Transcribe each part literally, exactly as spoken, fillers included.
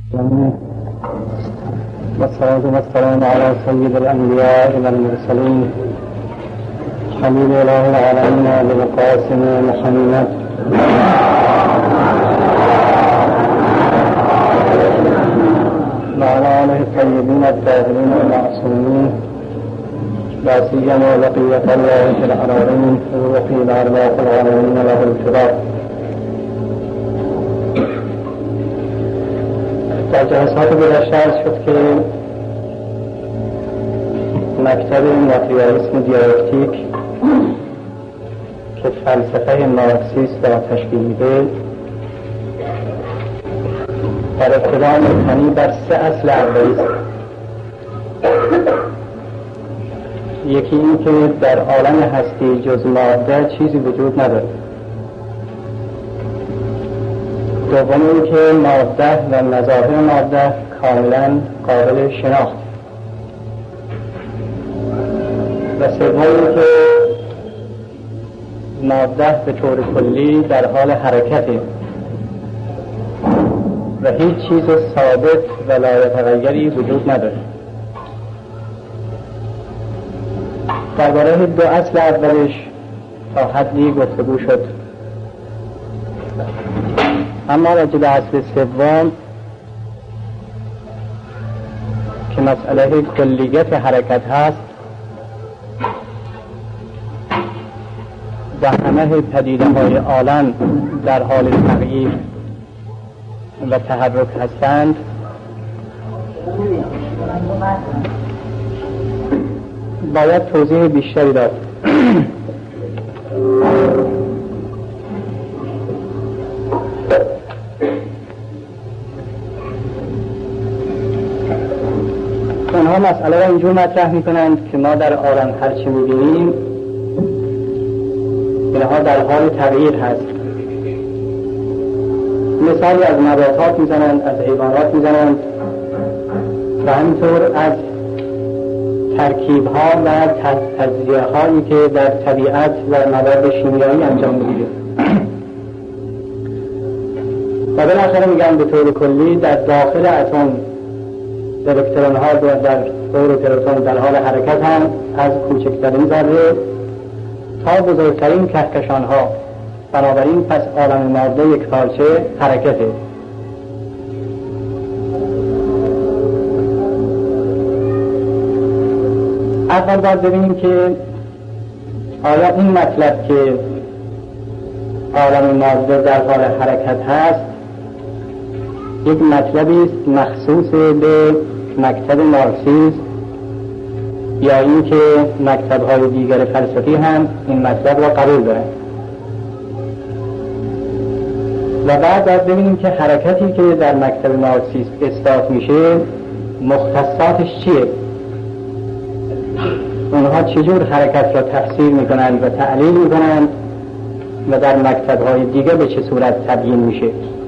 والصلاة والسلام على سيد الأنبياء والمرسلين حبيب الله العالمين أبي القاسم محمد وعلى آله الطيبين الطاهرين المعصومين لا سيما بقية الله في الأراضين وقيل أرواح العالمين له الفداء. در جلسات گذشته عرض شد که مکتب ماتریالیسم دیالکتیک که فلسفه مارکسیست را تشکیل میده در ابتدا مبتنی بر سه اصل اولی است. یکی این که در عالم هستی جز ماده چیزی وجود نداره. دوم این که ماده و مظاهر ماده کاملا قابل شناخت. و سوم این که ماده به طور کلی در حال حرکته و هیچ چیز ثابت و لایتغیری وجود نداره. درباره دو اصل اولش تا حدی گفتگو شد، اما راجع به اصل سوم که مسئله کلیت حرکت هست و همه پدیده های عالم در حال تغییر و تحرک هستند، باید توضیح بیشتری داد. اونها مسئله را اینجور مطرح میکنند که ما در عالم هرچی میبینیم اینها در حال تغییر هست. مثالی از نباتات میزنند، از حیوانات میزنند و همینطور از ترکیب‌ها و تجزیه‌هایی که در طبیعت و مواد شیمیایی انجام می‌گیره. و بالاخره میگن به طور کلی در داخل اتم الکترون‌ها در دور پروتون در حال حرکت هم از کوچکترین ذره تا بزرگترین کهکشان‌ها. بنابراین پس عالم ماده یک پارچه حرکته. اول باید ببینیم که آیا این مطلب که عالم ماده در حال حرکت هست یک مطلبی است مخصوص به مکتب مارکسیسم یا این که مکتب‌های دیگر فلسفی هم این مطلب را قبول دارند. و بعد باید ببینیم که حرکتی که در مکتب مارکسیسم اثبات میشه مختصاتش چیه، اونها چجور حرکت را تفسیر میکنند و تعلیل میکنند و در مکتب‌های دیگه به چه صورت تبیین میشه.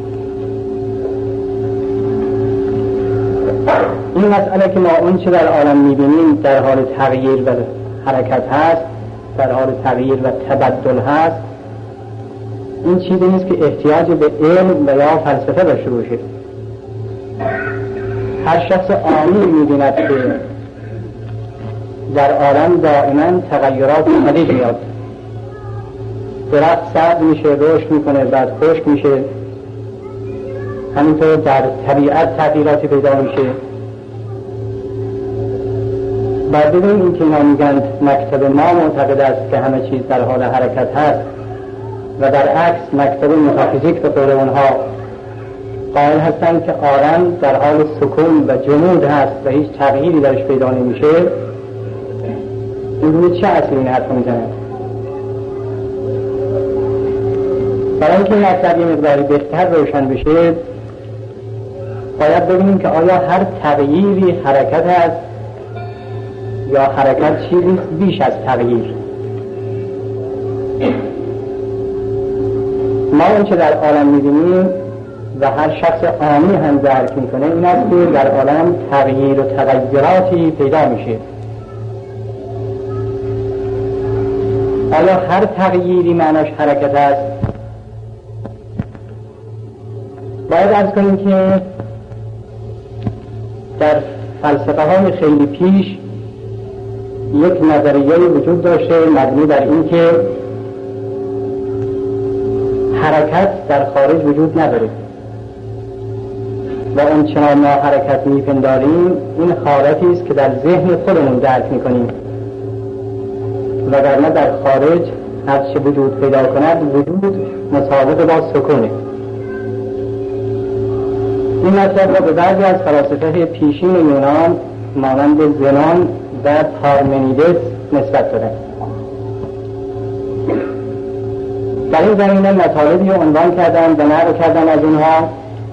این مسئله که ما اون چه در عالم میبینیم در حال تغییر و حرکت هست، در حال تغییر و تبدل هست، این چیزی نیست که احتیاج به علم و یا فلسفه داشته باشه. هر شخص عامی میبیند که در عالم دائما تغییرات پدید میاد. درخت سبز میشه، رشد میکنه، بعد خشک میشه. همینطور در طبیعت تغییراتی پیدا میشه. بعد ببینیم این که ما میگن مکتب ما معتقد است که همه چیز در حال حرکت هست و در عکس مکتب متافیزیک به قول اونها قائل هستند که عالم در حال سکون و جمود هست و هیچ تغییری درش پیدا نمیشه. این روی چه اصلی این حرف میزنند؟ برای اینکه این مطلب یه مقداری بهتر روشن بشه باید ببینیم که آیا هر تغییری حرکت است یا حرکت چیزی بیش از تغییر. ما اون چه در عالم می‌بینیم و هر شخص عامی هم درک میکنه این است که در عالم تغییر و تغییراتی پیدا میشه. آیا هر تغییری معناش حرکت است؟ باید عرض کنیم که در فلسفه های خیلی پیش یک نظریه وجود داشته مبنی بر این که حرکت در خارج وجود نداره و اون چنان ما حرکت میپنداریم این حالتی است که در ذهن خودمون درک میکنیم، وگرنه در خارج هر چه وجود پیدا کند وجود مطابق با سکونه. این مطلب را به بعضی از فلاسفه پیشین یونان مانند زنون و پارمنیدس نسبت دادند. در این زمینه مطالبی رو عنوان کردن و نقل کردن از اینها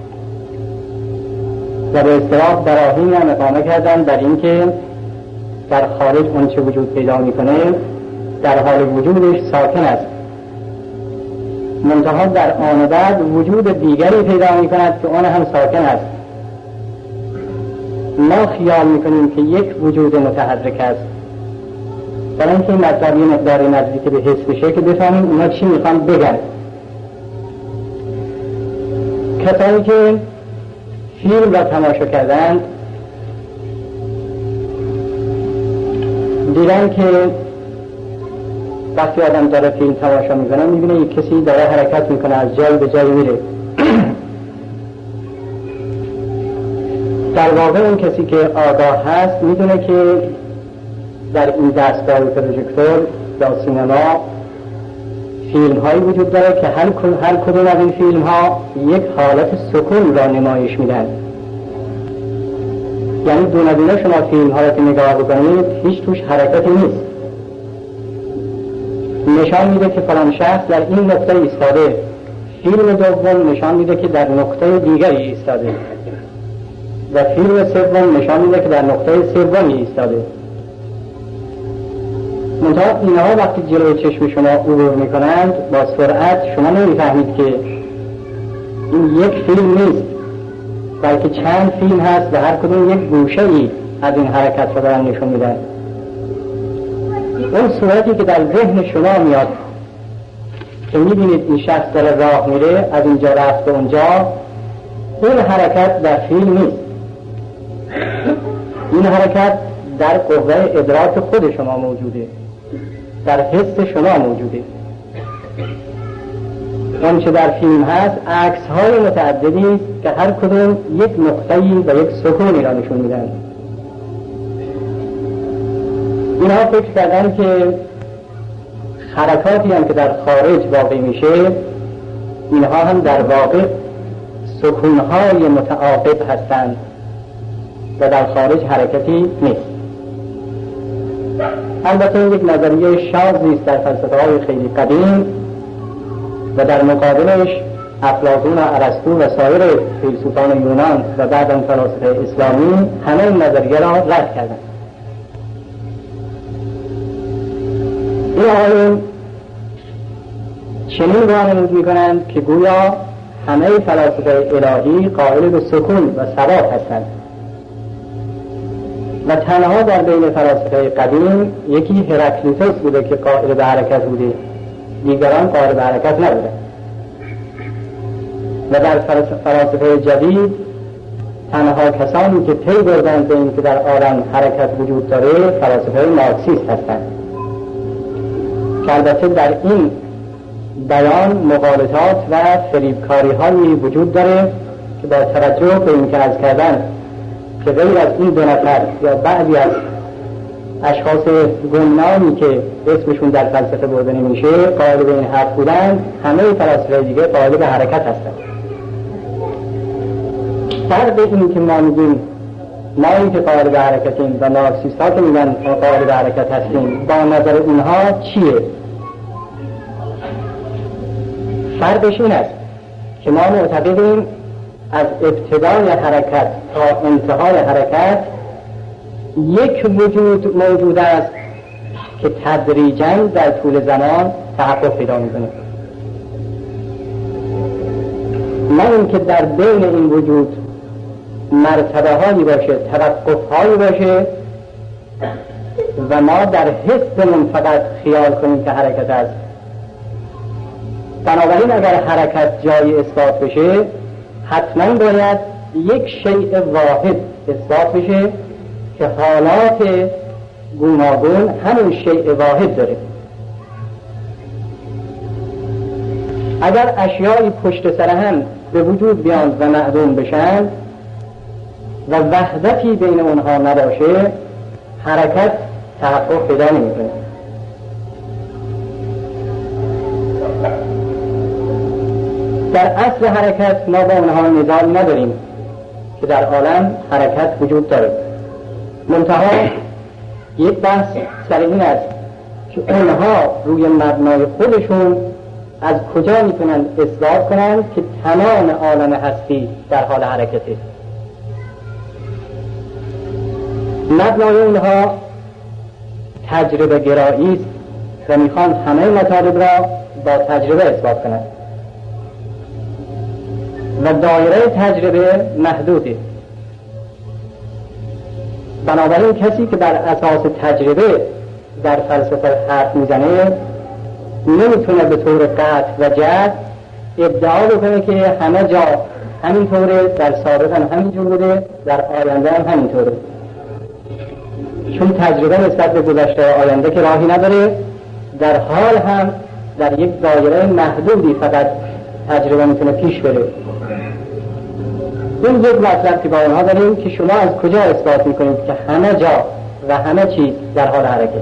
و به اصطلاح براهین هم اقامه کردن بر اینکه در خارج اون چه وجود پیدا میکنه در حال وجودش ساکن است، منتها در آن بعد وجود دیگری پیدا میکند که اون هم ساکن است. ما خیال میکنیم که یک وجود متحرک است، برای اینکه این مطلب یه مقداری نزدیک به حس بشه که بفهمیم اونا چی میخوان بگن. کسانی که فیلم را تماشا کردند دیدن که وقتی آدم داره فیلم تماشا میکنه میبینه یک کسی داره حرکت میکنه، از جای به جای میره. در واقع اون کسی که آگاه هست میدونه که در این دستگاه پروژکتور یا سینما فیلم هایی وجود داره که هر, هر کدوم از این فیلم ها یک حالت سکون را نمایش میدن. یعنی دونه دونه شما فیلم ها را که نگاه بکنید هیچ توش حرکتی نیست، نشان میده که فلان شخص در این نقطه ایستاده. فیلم دوم نشان میده که در نقطه دیگری ایستاده و فیلم سوم نشان میده که در نقطه سومی ایستاده. منتها اینها وقتی جلوی چشم شما عبور میکنند با سرعت شما نمیفهمید که این یک فیلم نیست بلکه چند فیلم هست و هر کدوم یک گوشه ای از این حرکت رو دارن نشون میدن. اون صورتی که در ذهن شما میاد که میبینید این شخص داره راه میره از اینجا رفت به اونجا، این حرکت در فیلم نیست، این حرکت در قوه ادراک خود شما موجوده، در حس شما موجوده. اون چه در فیلم هست عکس های متعددی که هر کدوم یک نقطه‌ای و یک سکونی را نشون میدن. اینها فکر کردن که حرکاتی هم که در خارج واقع میشه اینها هم در واقع سکونهای متعاقب هستند و در خارج حرکتی نیست. البته یک نظریه شاذی است در فلسفه های خیلی قدیم و در مقابلش افلاطون و ارسطو و سایر فیلسوفان یونان و بعداً فلاسفه اسلامی همه این نظریه را رد کردند. این آقایون چنین وانمود میکنند که گویا همه فلاسفه الهی قائل به سکون و ثبات هستند و تنها در بین فلاسفه قدیم یکی هراکلیتوس بوده که قائل به حرکت بوده، دیگران قائل به حرکت نبوده. و در فلاسفه جدید تنها کسانی که پی بردند به این که در عالم حرکت وجود داره فلاسفه مارکسیست هستند. که البته در این بیان مغالطات و فریبکاری هایی وجود داره که با توجه به این که عرض کردن که غیر از این دو نفر یا بعضی از اشخاص گمنامی که اسمشون در فلسفه برده نمیشه قائل به این حرف بودن، همه فلاسفه دیگه قائل به حرکت هستن. فرق این که ما میگیم ما این که قائل به حرکتیم و مارکسیست ها که میگن قائل به حرکت هستیم با نظر اونها چیه؟ فرقش این است که ما معتقدیم از ابتدای حرکت تا انتهای حرکت یک وجود موجود است که تدریجاً در طول زمان تحقق پیدا میکنه، نه اینکه در بین این وجود مرتبه هایی باشه، توقف هایی باشه و ما در حسمون فقط خیال کنیم که حرکت است. بنابراین اگر حرکت جای اثبات بشه حتما باید یک شیء واحد اثبات بشه که حالات گوناگون همون شیء واحد داره. اگر اشیایی پشت سر هم به وجود بیان و معدوم بشن و وحدتی بین اونها نباشه، حرکت تحقق پیدا نمی‌کنه. در اصل حرکت ما با اونها نظام نداریم که در عالم حرکت وجود داره. منتها یک بحث سر این است که اونها روی مبنای خودشون از کجا میتونن اثبات کنن که تمام عالم هستی در حال حرکته. مبنای اونها تجربه گرایی است و میخوان همه مطالب را با تجربه اثبات کنند و دایره تجربه محدوده. بنابراین کسی که بر اساس تجربه در فلسفه حرف میزنه نمیتونه به طور قطع و جزم ادعا بکنه که همه جا همینطوره، در سابق هم همینجور بوده، در آینده هم همینطوره. چون تجربه نسبت به گذشته و آینده که راهی نداره، در حال هم در یک دایره محدودی فقط تجربه میتونه پیش بره. این یک مطلب که با اونها داریم که شما از کجا اثبات میکنید که همه جا و همه چیز در حال حرکته.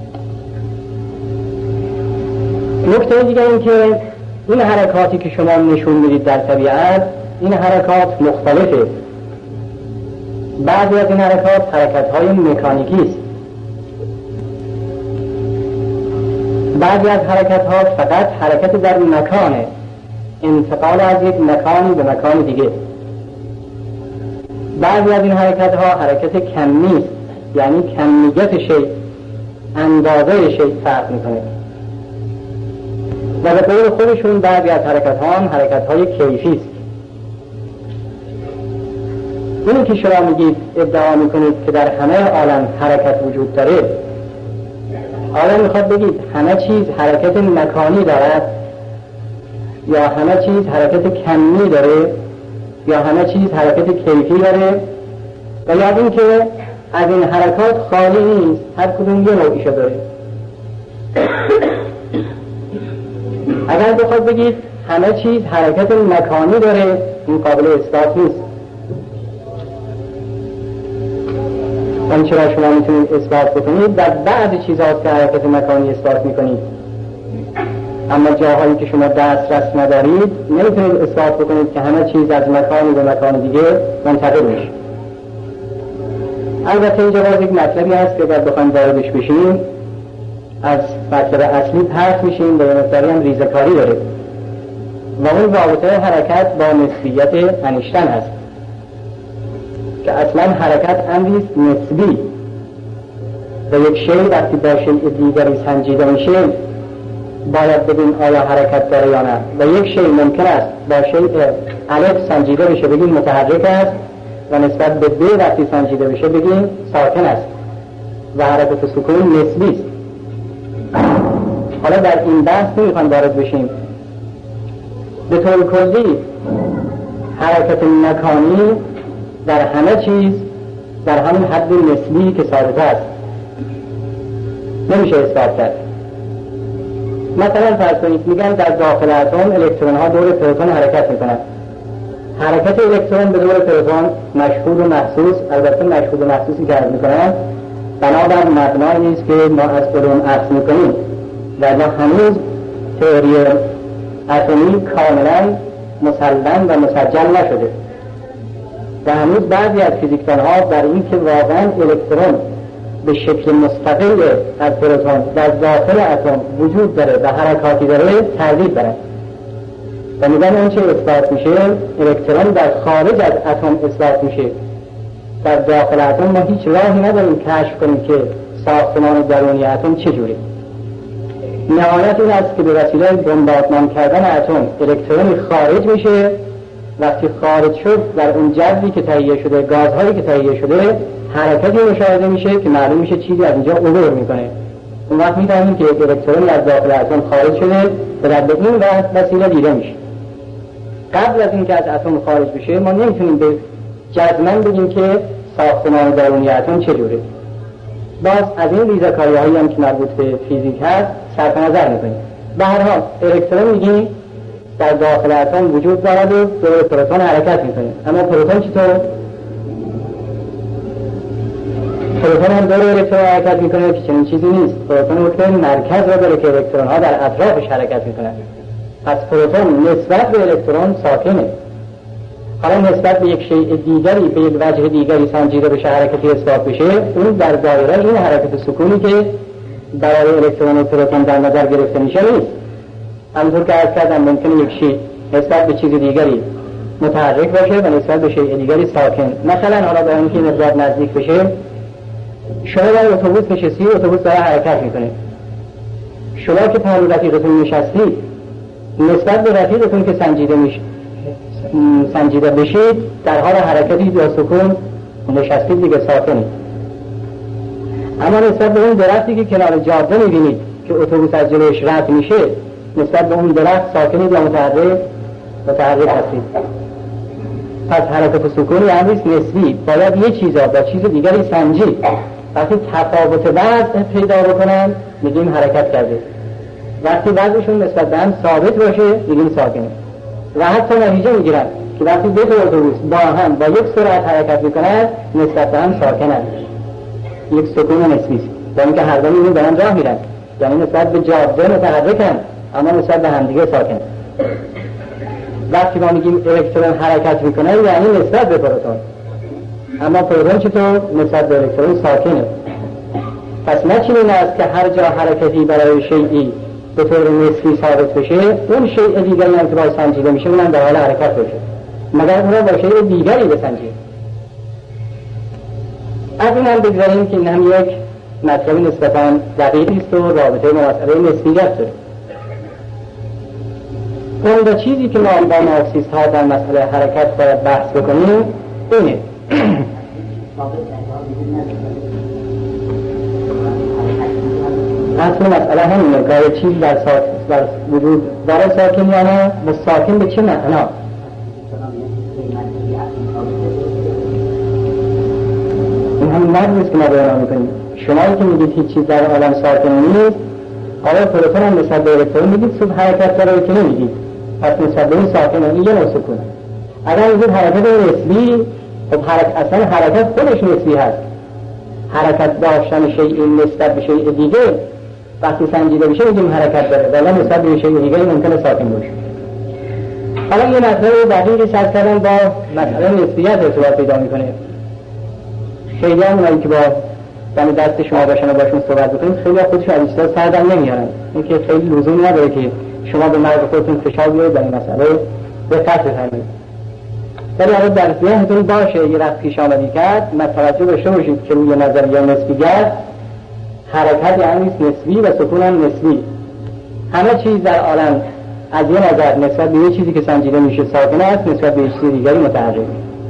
نکته دیگه این که این حرکاتی که شما نشون میدید در طبیعت، این حرکات مختلفه. بعضی از این حرکات حرکت‌های مکانیکی است، بعضی از حرکت‌ها فقط حرکت در مکانه، انتقال از یک مکانی به مکان دیگه. بعضی از این حرکت‌ها حرکت کمی است، یعنی کمیت شیء، اندازه شیء فرق می‌کنه. و به قول خودشون بعضی از حرکت‌ها هم حرکت‌های کیفی است. اینی که شما میگید ادعا میکنید که در همه عالم حرکت وجود داره، آیا میخواد بگید همه چیز حرکت مکانی دارد یا همه چیز حرکت کمی داره یا همه چیز حرکت کیفی داره، و یا این که از این حرکات خالی نیست، هر کدوم یه نوعیشو داره؟ اگر بخواد بگید همه چیز حرکت مکانی داره، این قابل اثبات نیست. من چرا شما میتونید اثبات بکنید در بعض چیزهاست که حرکت مکانی اثبات میکنید، اما جاهایی که شما دسترس ندارید نمیتونید اثبات بکنید که همه چیز از مکانی به مکان دیگه منتقل میشه. البته اینجا باز یک مطلبی هست که اگر بخوایم واردش بشیم از مطلب اصلی پرت میشیم و یه مقداری هم ریزه‌کاری داره و اون رابطه حرکت با نسبیت انیشتین هست که اصلا حرکت امریست نسبی و یک شیء وقتی با شیء دیگری سنجیده میشه باید ببین آیا حرکت داره یا نه، و یک شیء ممکن است با شیء الف سنجیده بشه بگیم متحرک است و نسبت به ب وقتی سنجیده بشه بگیم ساکن است و حرکت سکون نسبی است. حالا در این بحث نمیخوام وارد بشیم. به طور کلی حرکت مکانی در همه چیز در همین حد نسبی که ثابت است نمیشه اثبات کرد. مثلا فرض کنید میگن در داخل اتم الکترون ها دور پروتون حرکت میکنن. حرکت الکترون به دور پروتون مشهود و محسوس، البته مشهود و محسوسی که عرض میکنن بنابر مبنایی نیست که ما از علوم عرض میکنیم و ما هنوز تئوری اتمی کاملا مسلم و مسجل نشده و هنوز بعضی از فیزیکدان ها در این که واقعا الکترون به شکل مستقل از پروتون در داخل اتم وجود داره و حرکاتی داره تردید دارن و میگن اون چه اثبات میشه الکترون در خارج از اتم اثبات میشه. در داخل اتم ما هیچ راهی نداریم کشف کنیم که ساختمان درونی اتم چجوری. نهایت این است که به وسیله بمباردمان کردن اتم الکترونی خارج میشه. وقتی خارج شد در اون جوی که تهیه شده، گازهایی که تهیه شده، حرکتی مشاهده میشه که معلوم میشه چیزی از اینجا عبور میکنه. اون وقت میفهمیم که یک الکترون از داخل اتم خارج شده و در به این وسیله دیده میشه. قبل از اینکه از اتم خارج بشه ما نمیتونیم به جزماً بگیم که ساختمان درونی اتم چجوره. باز از این ریزکاری‌هایی هم که مربوط به فیزیک هست صرف نظر می‌کنیم. به هر حال الکترون میگیم در داخل اتم وجود دارد و دور پروتون حرکت می‌کنه. اما پروتون چطور؟ پروتون هم دور الکترون حرکت می‌کنه که چنین چیزی نیست. پروتون حکم مرکز را داره که الکترون‌ها در اطرافش حرکت می‌کنن. پس پروتون نسبت به الکترون ساکنه. حالا نسبت به یک شیء دیگری، به یک وجه دیگری سنجیده بشه، حرکتی اثبات بشه، اون در دایره این حرکت سکونی که برای الکترون و پروتون در نظر گرفته میشه نیست. همونطور که عرض کردم ممکنه یک شیء نسبت به چیز دیگری متحرک باشه و نسبت به شیء دیگری ساکن. مثلا حالا به اینکه مقدار نزدیک بشه، شما در اتوبوس نشستی و اتوبوس داره حرکت میکنه. شما که پهلو رفیقتون نشستی، نسبت به رفیقتون که سنجیده میشه سنجیده بشید در حال حرکتی یا سکون نشستید دیگه ساکنید. اما نسبت به اون درختی که کنار جاده میبینید که اتوبوس از جلوش رد میشه، نسبت به اون درخت ساکنید یا متحرک متحرک هستید. پس حرکت سکونی امریست نسبی، باید یه چیزا با چیز دیگری سنجید. وقتی تفاوت وزن پیدا بکنن میگیم حرکت کرده. وقتی وزنشون نسبت به هم ثابت باشه میگیم ساکنه. و حتی نتیجه میگیرن که وقتی دو تا اتوبوس با هم با یک سرعت حرکت میکنن نسبت به هم ساکنن. یک سکون نسبی است. یعنی که هر دو میبینن دارن راه میرن، یعنی نسبت به جاده متحرکن اما نسبت به هم دیگه ساکن. وقتی ما میگیم الکترون حرکت میکنه یعنی نسبت به پروتون، اما پروتون چطور؟ نسبت به الکترون ساکنه. پس نه چنین است که هر جا حرکتی برای شیئی به طور نسبی ثابت بشه اون شیء دیگری هم که باید سنجیده میشه اونم در حال حرکت باشه، مگر اون را با شیء دیگری بسنجید. از این هم بگذاریم که این هم یک مطلب نسبتاً دقیقی است و رابطه با مسئله نسبیت داره. اون چیزی که ما با مارکسیست ها در مسئله حرکت باید بحث بکنیم اینه. اصل مسئله همینه که یه چیز در, در وجود داره ساکن یا نه، ساکن به چه معنا؟ این هم مردیست که ما بیان میکنیم. شمایی که میگید هیچ چیز در عالم ساکن نیست، آقای پروتون هم نسبت به الکترون میگید صبح حرکت داره که نمیگید، پس نسبت به این ساکن این یه نوع سکونه. اگر میگید حرکت نسبی، خب حرکت اصلا حرکت خودش نسبی هست. حرکت داشتن شیء نسبت به شیء دیگه وقتی سنجیده بشه میگیم حرکت داره، ولی نسبت به شیء دیگه ممکنه ساکن باشه. حالا یه مسئله دقیقی سر کردن با مسئله نسبیت ارتباط پیدا میکنه. خیلی هم اونایی که با دم دست شما باشن و باشون صحبت بکنید خیلی خودشون از چیزا سردم نمیارن. این که خیلی لزومی نداره که شما به مرد خودتون فشار بیارید در این مسئله دقت بفرمایید. ولی اگر در ذهنتون باشه یه وقت پیش آمدی کرد متوجه داشته باشید که روی نظریه نسبیت حرکت یعنی نسبی و سکون هم نسبی. همه چیز در عالم از یه نظر نسبت به یه چیزی که سنجیده میشه ساکن است، نسبت به یه چیز دیگری متحرک.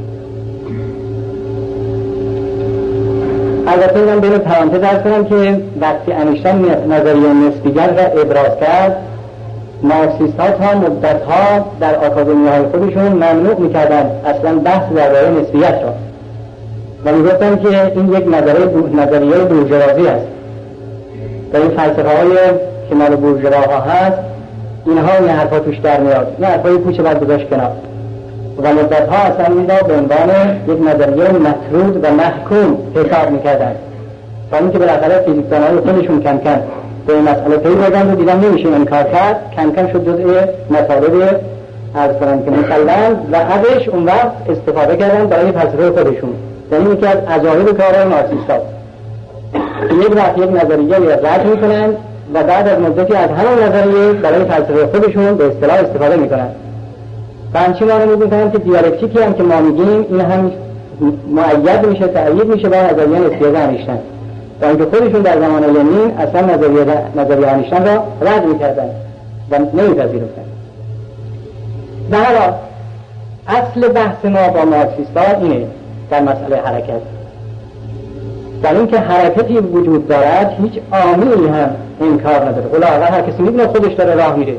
البته اینم بین پرانتز عرض کنم که وقتی انیشتین نظریه نسبیت را ابراز کرد، مارکسیست ها تا مدت ها در آکادمی های خودشون ممنوع میکردن اصلا بحث درباره نسبیت را و میگفتن که این یک نظریه نظریه بورژوازی است و این فلسفه های که مال بورژواها هست اینها این حرفا توش در میاد، این حرفای پوچ بعد گذاشت کنار و مدت ها اصلا این را به عنوان یک نظریه مطرود و محکوم حساب میکردن تا اینکه بالاخره فیزیکدان های خودشون کم کم به این مسئله پی بردن و دیدن نمیشه انکار کرد، کم کم شد جزء مطالب عرض کنم که مسلم و ازش اون وقت استفاده کردن برای فلسفه خودشون. یعنی یکی از عجایب کارهای مارکسیست هاست. یک وقت یک نظریه رد میکنن و بعد از مدتی از همون نظریه برای فلسفه خودشون به اصطلاح استفاده میکنن. و همچنین ما رو میگن که دیالکتیکی هم که ما میگیم این هم مؤید میشه، تأیید میشه با نظریه نسبیت انیشتین. و اینکه خودشون در زمان لنین اصلا نظریه نظریه انیشتین را رد میکردن و نمیپذیرفتن. در حال اصل بحث ما با مارکسیست‌ها اینه در مسئله حرکت، در این که حرکتی وجود دارد هیچ عاملی هم انکار نداره. ولی اول هر کسی میدونه خودش داره راه میره،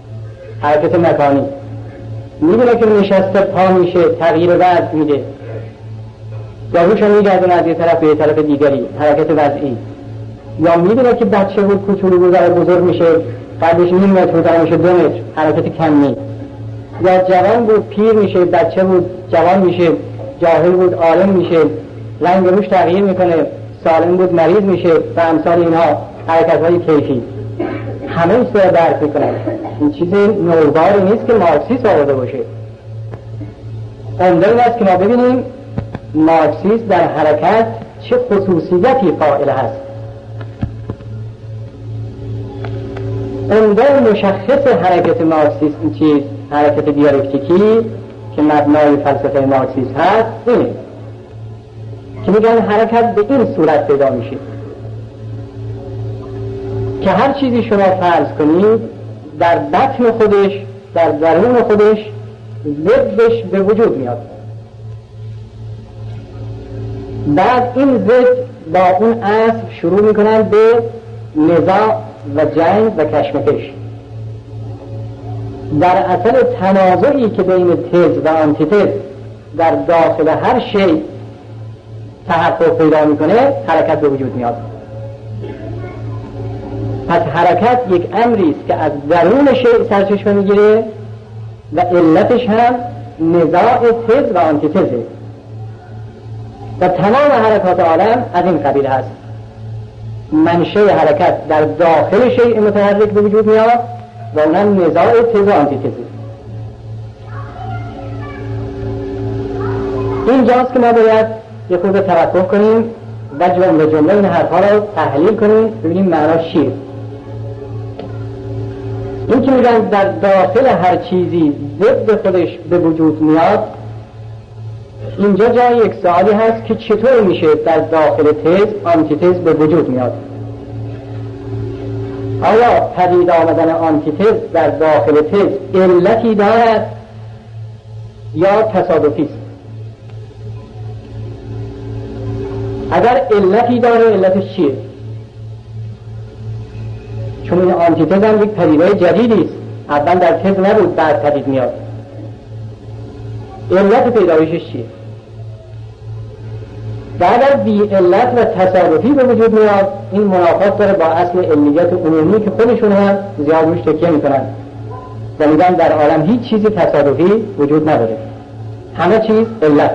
حرکت مکانی میدونه که نشسته پا میشه تغییر وضع میده، یا روش رو میگردونه از یه طرف به یه طرف دیگری، حرکت وضعی. یا میدونه که بچه بود کوچولو بود بزرگ میشه، قدش نیم متر بود میشه دو متر، حرکت کمی. یا جوان بود پیر میشه، بچه بود جوان میشه، جاهل بود عالم میشه، رنگ روش تغییر میکنه، سالم بود مریض میشه و امثال اینها حرکت های کیفی. همه ایست رو درک میکنن. این چیز نوباری نیست که مارکسیسم آورده باشه. عمده این است که ما ببینیم مارکسیسم در حرکت چه خصوصیتی قائل هست. عمده مشخص حرکت مارکسیسم این چیز، حرکت دیالکتیکی که مبنای فلسفه مارکسیسم هست، اینه که میگن حرکت به این صورت پیدا میشه که هر چیزی شما فرض کنید در بطن خودش، در درون خودش ضدش به وجود میاد. بعد این ضد با اون اصل شروع میکنن به نزاع و جنگ و کشمکش. در اصل تنازعی که بین تز و آنتیتز در داخل هر شی تحقق پیدا میکنه، حرکت به وجود میاد. پس حرکت یک امری است که از درون شی سرچشمه میگیره و علتش هم نزاع تز و آنتیتزه و تمام حرکات عالم از این قبیل هست. منشأ حرکت در داخل شیء متحرک به وجود میاد و اونم نزاع تز و آنتیتزه. اینجاست که ما باید یه خورده توقف کنیم و جمله جمله این حرفها رو تحلیل کنیم، ببینیم معناش چیه. این که میگن در داخل هر چیزی ضد خودش به وجود میاد، اینجا جای یک سوالی هست که چطور میشه در داخل تز آنتیتز به وجود میاد. آیا پدید آمدن آنتیتز در داخل تز علتی دارد یا تصادفی است؟ اگر علتی داره، علتش چیه؟ چون این آنتیتز هم یک پدیده جدیدی است، اول در تز نبود بعد پدید میاد. علت پیدایشش چیه؟ و اگر بی علت و تصادفی به وجود میاد، این منافات داره با اصل علمیت عمومی که خودشون هم زیاد روش تکیه میکنن و میگن در عالم هیچ چیزی تصادفی وجود نداره، همه چیز علت.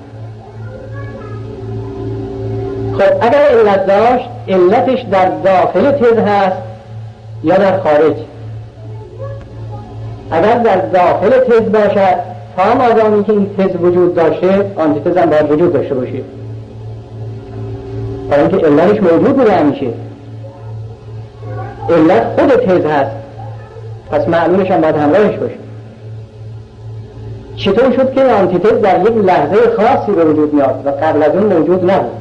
خب اگر علت داشت، علتش در داخل تز هست یا در خارج؟ اگر در داخل تز باشد، تا مادامی که این تز وجود داشته، آنتیتز هم باید وجود داشته باشه، برای اینکه علتش موجود بوده همیشه. علت خود تز هست، پس معلولش هم باید همراهش باشه. چطور شد که آنتیتز در یک لحظه خاصی به وجود میاد و قبل از اون موجود نبود؟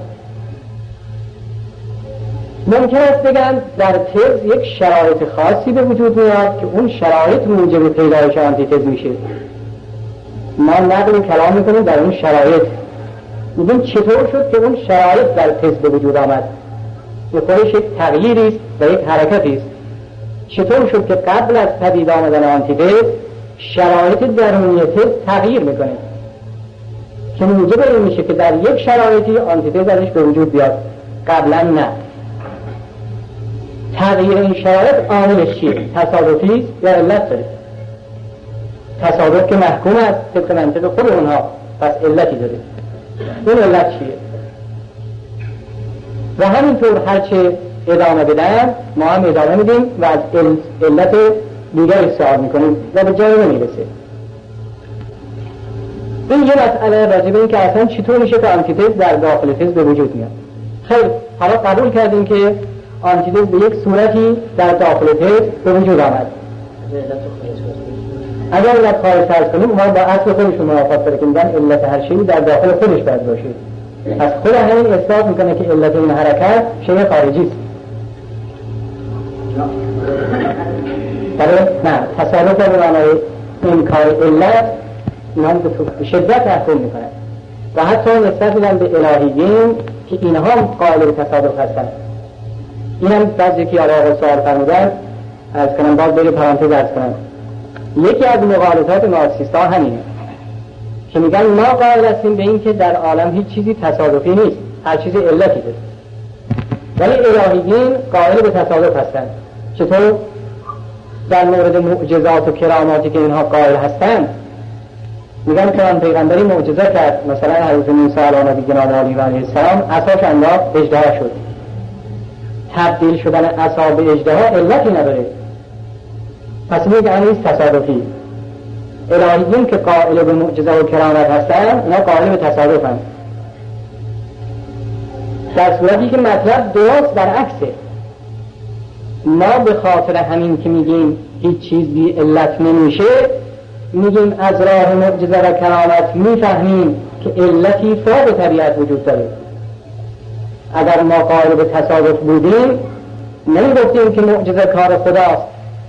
ممکن است بگن در تز یک شرایط خاصی به وجود میاد که اون شرایط موجب پیدایش آنتیتز میشه. ما نقل کلام میکنیم در اون شرایط، میگیم چطور شد که اون شرایط در تز به وجود آمد. به خودش یک تغییری است و یک حرکتی است. چطور شد که قبل از پدید آمدن آنتیتز شرایط درونی تز تغییر میکنه که موجب این میشه که در یک شرایطی آنتیتز ازش به وجود بیاد، قبلا نه. تغییر این شرایط عاملش چیه؟ تصادفی است یا علت داره؟ تصادف که محکوم است طبق منطق خود اونها، پس علتی داره. اون علت چیه؟ و همینطور هرچه ادامه بدن ما هم ادامه میدیم و از علت دیگری سوال میکنیم و به جای نمیرسه. این یه مسئله راجع به این که اصلا چطور میشه که آنتیتز در داخل تز به وجود میاد. خیلی حالا قبول کردیم که آنتیتز به یک صورتی در داخل تز به وجود آمد. اگر علت خارج فرض کنیم، ما با اصل خودشون موافقت داره که میگن علت هر شیئی در داخل خودش باید باشه. از خود همین اثبات میکنه که علت این حرکت شیء خارجی است. برای نه تصالف به معنای انکار علت اینها به شدت تحکیم میکنن و حتی نسبت میدن به الهیین که اینها قائل به تصادف هستن. این هم بعضی که آقا سوال فرمودن، از کنم باز بری پرانتز ارز کنم، یکی از مغالطات مارکسیستا همینه که میگن ما قائل هستیم به این که در عالم هیچ چیزی تصادفی نیست، هر چیزی علتی داره، ولی الهیین قائل به تصادف هستند. چطور؟ در مورد معجزات و کراماتی که اینها قائل هستند میگن که آن پیغمبری معجزه کرد، مثلا حضرت موسی علیه نبینا و علیه السلام عصاش انداخت اژدها شد. تبدیل شدن عصا به اژدها علتی نداره، پس میگه این تصادفی. الهیین که قائل به معجزه و کرامت هستند اینا قائل به تصادفند، در صورتی که مطلب درست برعکسه. ما به خاطر همین که میگیم هیچ چیز بی علت نمیشه، میگیم از راه معجزه و کرامت میفهمیم که علتی فوق طبیعت وجود داره. اگر ما قائل به تصادف بودیم نمیگفتیم که معجزه کار خداست.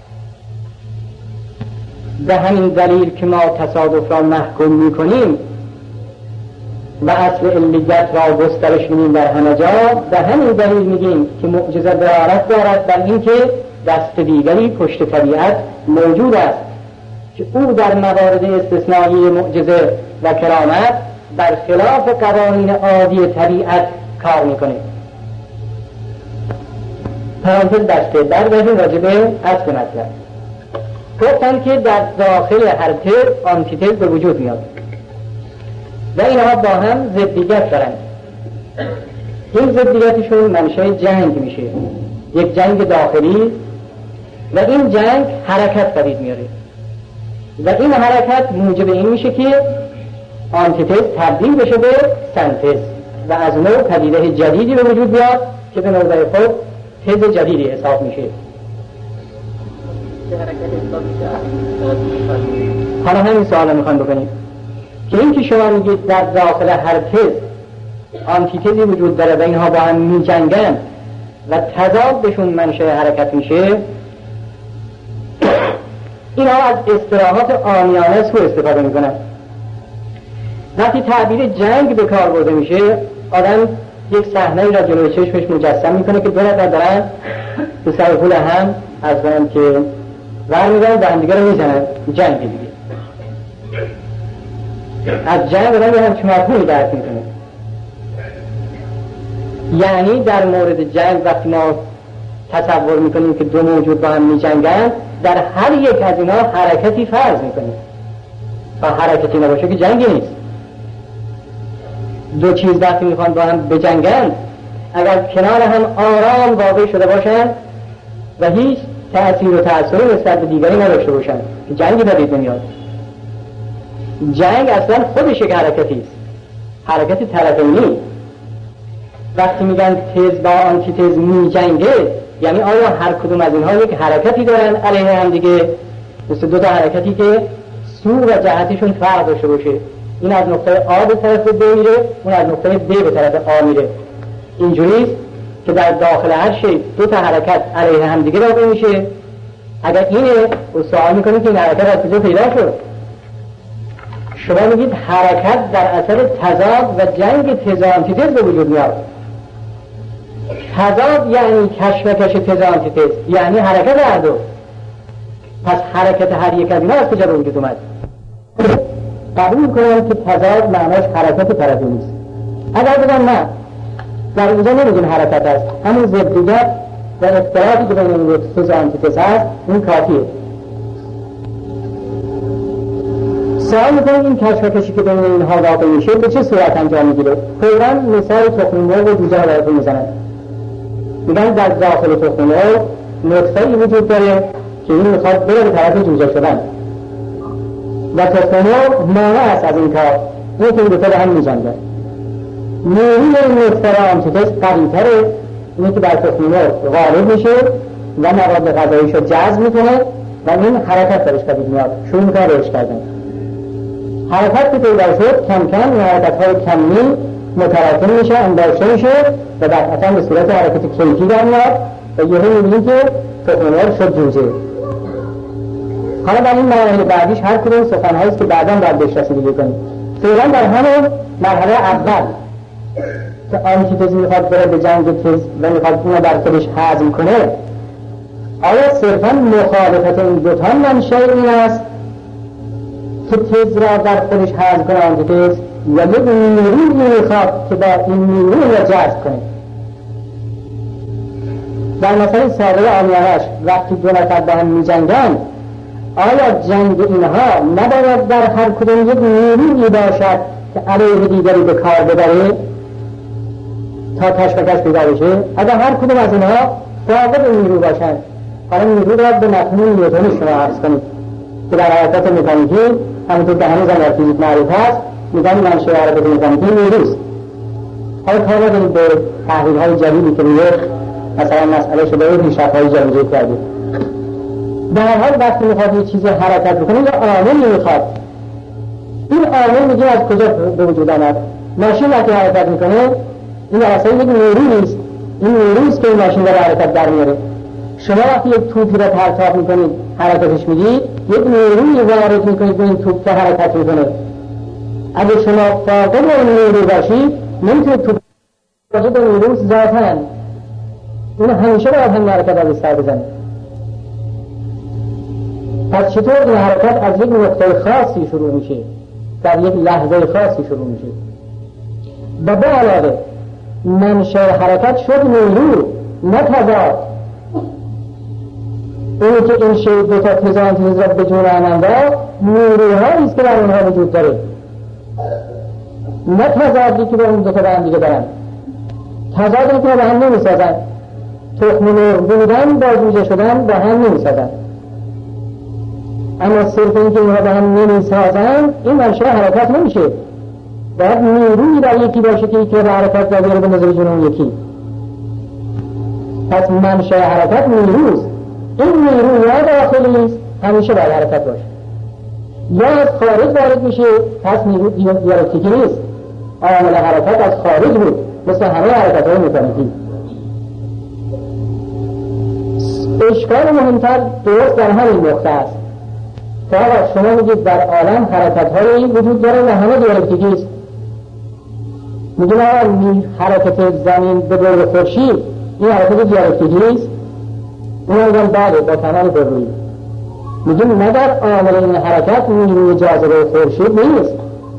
به همین دلیل که ما تصادف را محکوم میکنیم و اصل علیت را گسترش میدیم در همه جا، به همین دلیل میگیم که معجزه دلالت دارد بر اینکه دست دیگری پشت طبیعت موجود است که او در موارد استثنایی معجزه و کرامت برخلاف قوانین عادی طبیعت کار میکنه. پرانتز دسته برگردیم راجع به اصل مطلب. گفتن که در داخل هر تز آنتیتز به وجود میاد و اینها با هم ضدیت دارن. این ضدیتشون منشأ جنگ میشه، یک جنگ داخلی، و این جنگ حرکت پدید میاره و این حرکت موجب این میشه که آنتیتز تبدیل بشه به سنتز و از نوع پدیده جدیدی به وجود بیاد که به نوبه خود تز جدیدی حساب میشه. حالا همین سوال میخوام بکنیم که این که شما میگید در داخل هر تز آنتیتزی وجود داره و اینها با هم میجنگن و تضادشون منشأ حرکت میشه، اینها از اصطلاحات عامیانه سوء استفاده میکنن. وقتی تعبیر جنگ به کار برده میشه، آدم یک صحنه را جلوی چشمش مجسم میکنه که دو نفر دارن تو سر پول هم از من که ور میدن و هم دیگه رو میزنن، جنگ دیگه. از جنگ آدم یه همچون مفهومی درک میکنه. یعنی در مورد جنگ وقتی ما تصور میکنیم که دو موجود با هم میجنگن، در هر یک از اینا حرکتی فرض میکنیم و حرکتی نباشه که جنگی نیست. دو چیز وقتی میخوان با هم بجنگن، اگر کنار هم آرام واقع شده باشن و هیچ تأثیر و تأثیری نسبت به دیگری نداشته باشن که جنگی پدید نمیاد. جنگ اصلا خودش یک حرکتی است، حرکتی طرفینی. وقتی میگن تز با آنتی تز می جنگه، یعنی آیا هر کدوم از اینها یک حرکتی دارن علیه هم دیگه، مثل دو تا حرکتی که سو و جهتشون فرق داشته باشه. این از نقطه آ به طرف ب میره، اون از نقطه ب به طرف آ میره. اینجوریست که در داخل هر شی دو تا حرکت علیه هم دیگه واقع میشه. اگر اینه و سوال میکنه که این حرکت از کجا پیدا شد، شما میگید حرکت در اثر تضاد و جنگ تز آنتی تز به وجود میاد. تضاد یعنی کشمکش تز آنتی تز، یعنی حرکت هر دو. پس حرکت هر یک از اینا از کجا به وجود اومد؟ قبول کنم که تضاد معناش حرکت طرفی نیست. اگر بگم نه، در اینجا نمیگیم حرکت است، همون ضدیت و اختلافی که بین این تز آنتی تز هست این کافیه. سوال میکنم این کشمکشی که بین اینها واقع میشه به چه صورت انجام میگیره؟ فوراً مثال تخم مرغ و جوجه را براتون میزنن. میگن در داخل تخم مرغ نطفه‌ای وجود داره که این میخواد بره به طرف جوجه شدن و تخم مرغ مانع است از این کار، این که این دو تا به هم میجنگن. نیروی این نطفه آنتیتز قوی‌تره، اینه که در تخم مرغ غالب میشه و مواد غذاییشو جذب میکنه و این حرکت درش پدید میاد، شروع میکنه رشد کردن. حرکت که پیدا شد کم کم این حرکت‌های کمی متراکم میشه، انداشته میشه و بعد به صورت حرکت کیفی در میاد و یهو میبینیم که تخم مرغ شد جوجه. حالا در این مراحل بعدیش هر کدوم سخن‌هایی است که بعداً باید بهش رسیدگی کنیم. فعلا در همون مرحله اول که آنتیتز میخواد بره به جنگ تز و میخواد اونو در خودش هضم کنه، آیا صرفاً مخالفت این دوتا منشأ این است که تز را در خودش حذف کنند تز یا یک نیروی میخواد که با این نیروی را جذب کنه. در مثل ساده آمیانش وقتی دو نفر با هم می جنگن، آیا جنگ اینها نباید در هر کدوم یک نیرویی باشد که علیه دیگری به کار ببره تا کشمکش پیدا بشه؟ اگر هر کدوم از اینها فاقد نیرو باشند، حالا نیرو را به مفهوم نیوتنی شما عرض کنید که در حرکت مکانیکی همونطور که هنوز هم در فیزیک معروف هست میگن منشأ حرکت مکانیکی نیروست. حالا کار ندارید به تحلیل‌های جدیدی که روی مثلا مسئله شده پیشرفت‌های جدیدی کردید. در هر حال وقتی میخواد یه چیزی حرکت بکنه یا عاملی میخواد، این عامل میگه از کجا به وجود آمد؟ ماشین وقتی حرکت میکنه این اصلا یک نیرویی نیست، این نیروییست که این ماشین رو حرکت در میاره. شما وقتی یک توپی رو پرتاب میکنید حرکتش میدید، یک نیرویی وارد میکنید به این توپ که حرکت میکنه. اگه شما فاقد اون نیروی باشید نمیتونید توپ باشه به نیروی ذاتاً، اون همیشه باید هم حرکت از سر بزنه. پس چطور این حرکت از یک نقطه خاصی شروع میشه، در یک لحظه خاصی شروع میشه و به علاوه منشأ حرکت شد نیرو نه تضاد. اونی که این شی دو تا تضاد تضاد به جون آننده نیروهایی است که در اونها وجود داره، نه تضادی که به اون دو تا به هم دیگه دارن. تضادی که به هم نمیسازن، تخم مرغ بودن با جوجه شدن با هم نمیسازن، اما صرف این که اینها به هم نمیسازن این منشأ حرکت نمیشه. باید نیرویی در یکی باشه که یکی را حرکت در بیاره به نظر جنون یکی. پس منشأ حرکت نیروست. این نیرو یا داخلی است همیشه باید حرکت باشه، یا از خارج وارد میشه، پس نیرو دیالکتیکی نیست. عامل حرکت از خارج بود مثل همه حرکت های مکانیکی. اشکال مهمتر درست در همین نقطه است که آقا شما میگید در عالم حرکت هایی وجود داره و همه دیالکتیکی است. میگید آقا حرکت زمین به دور خورشید این حرکت دیالکتیکی است. اون میگن بله با تمام برویی. میگیم نه در عامل این حرکت نیروی جاذبه خورشید نیست.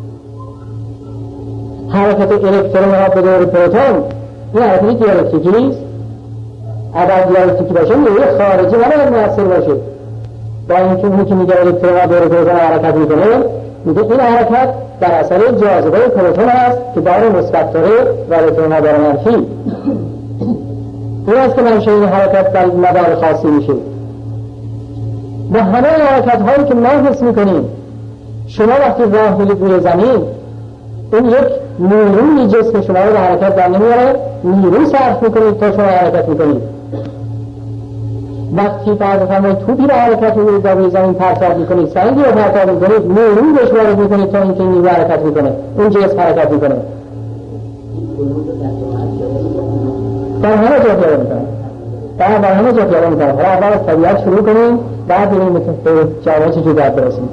حرکت الکترون ها به دور پروتون این حرکت دیالکتیکی است. اگر دیالکتیکی باشه نیروی خارجی نباید مؤثر باشه. با اینکه اونی که میگه الکترون ها دور پروتون حرکت میکنه، میگه این حرکت در اثر جاذبه پروتون است که داره مثبت داره و الکترون ها داره منفی. این است که منشأ این حرکت در مدار خاصی میشه. با همه حرکت هایی که ما حس میکنیم، شما وقتی راه میرید روی زمین، این یک نیروی جسم شما رو به حرکت در نمیاره، نیروی صرف میکنید تا شما حرکت میکنید. وقتی فرض فرمایید توپی رو حرکت میکنید در روی زمین پرتاب میکنید، سنگی رو پرتاب میکنید، نیروی بهش وارد میکنید تا اینکه نیروی حرکت میکنه، اون جسم حرکت میکنه. در همه جا پیاده میکنه، در در همه جا پیاده میکنه. حالا اول از طبیعت شروع کنیم، بعد ببینیم به جواب چجوری باید برسیم.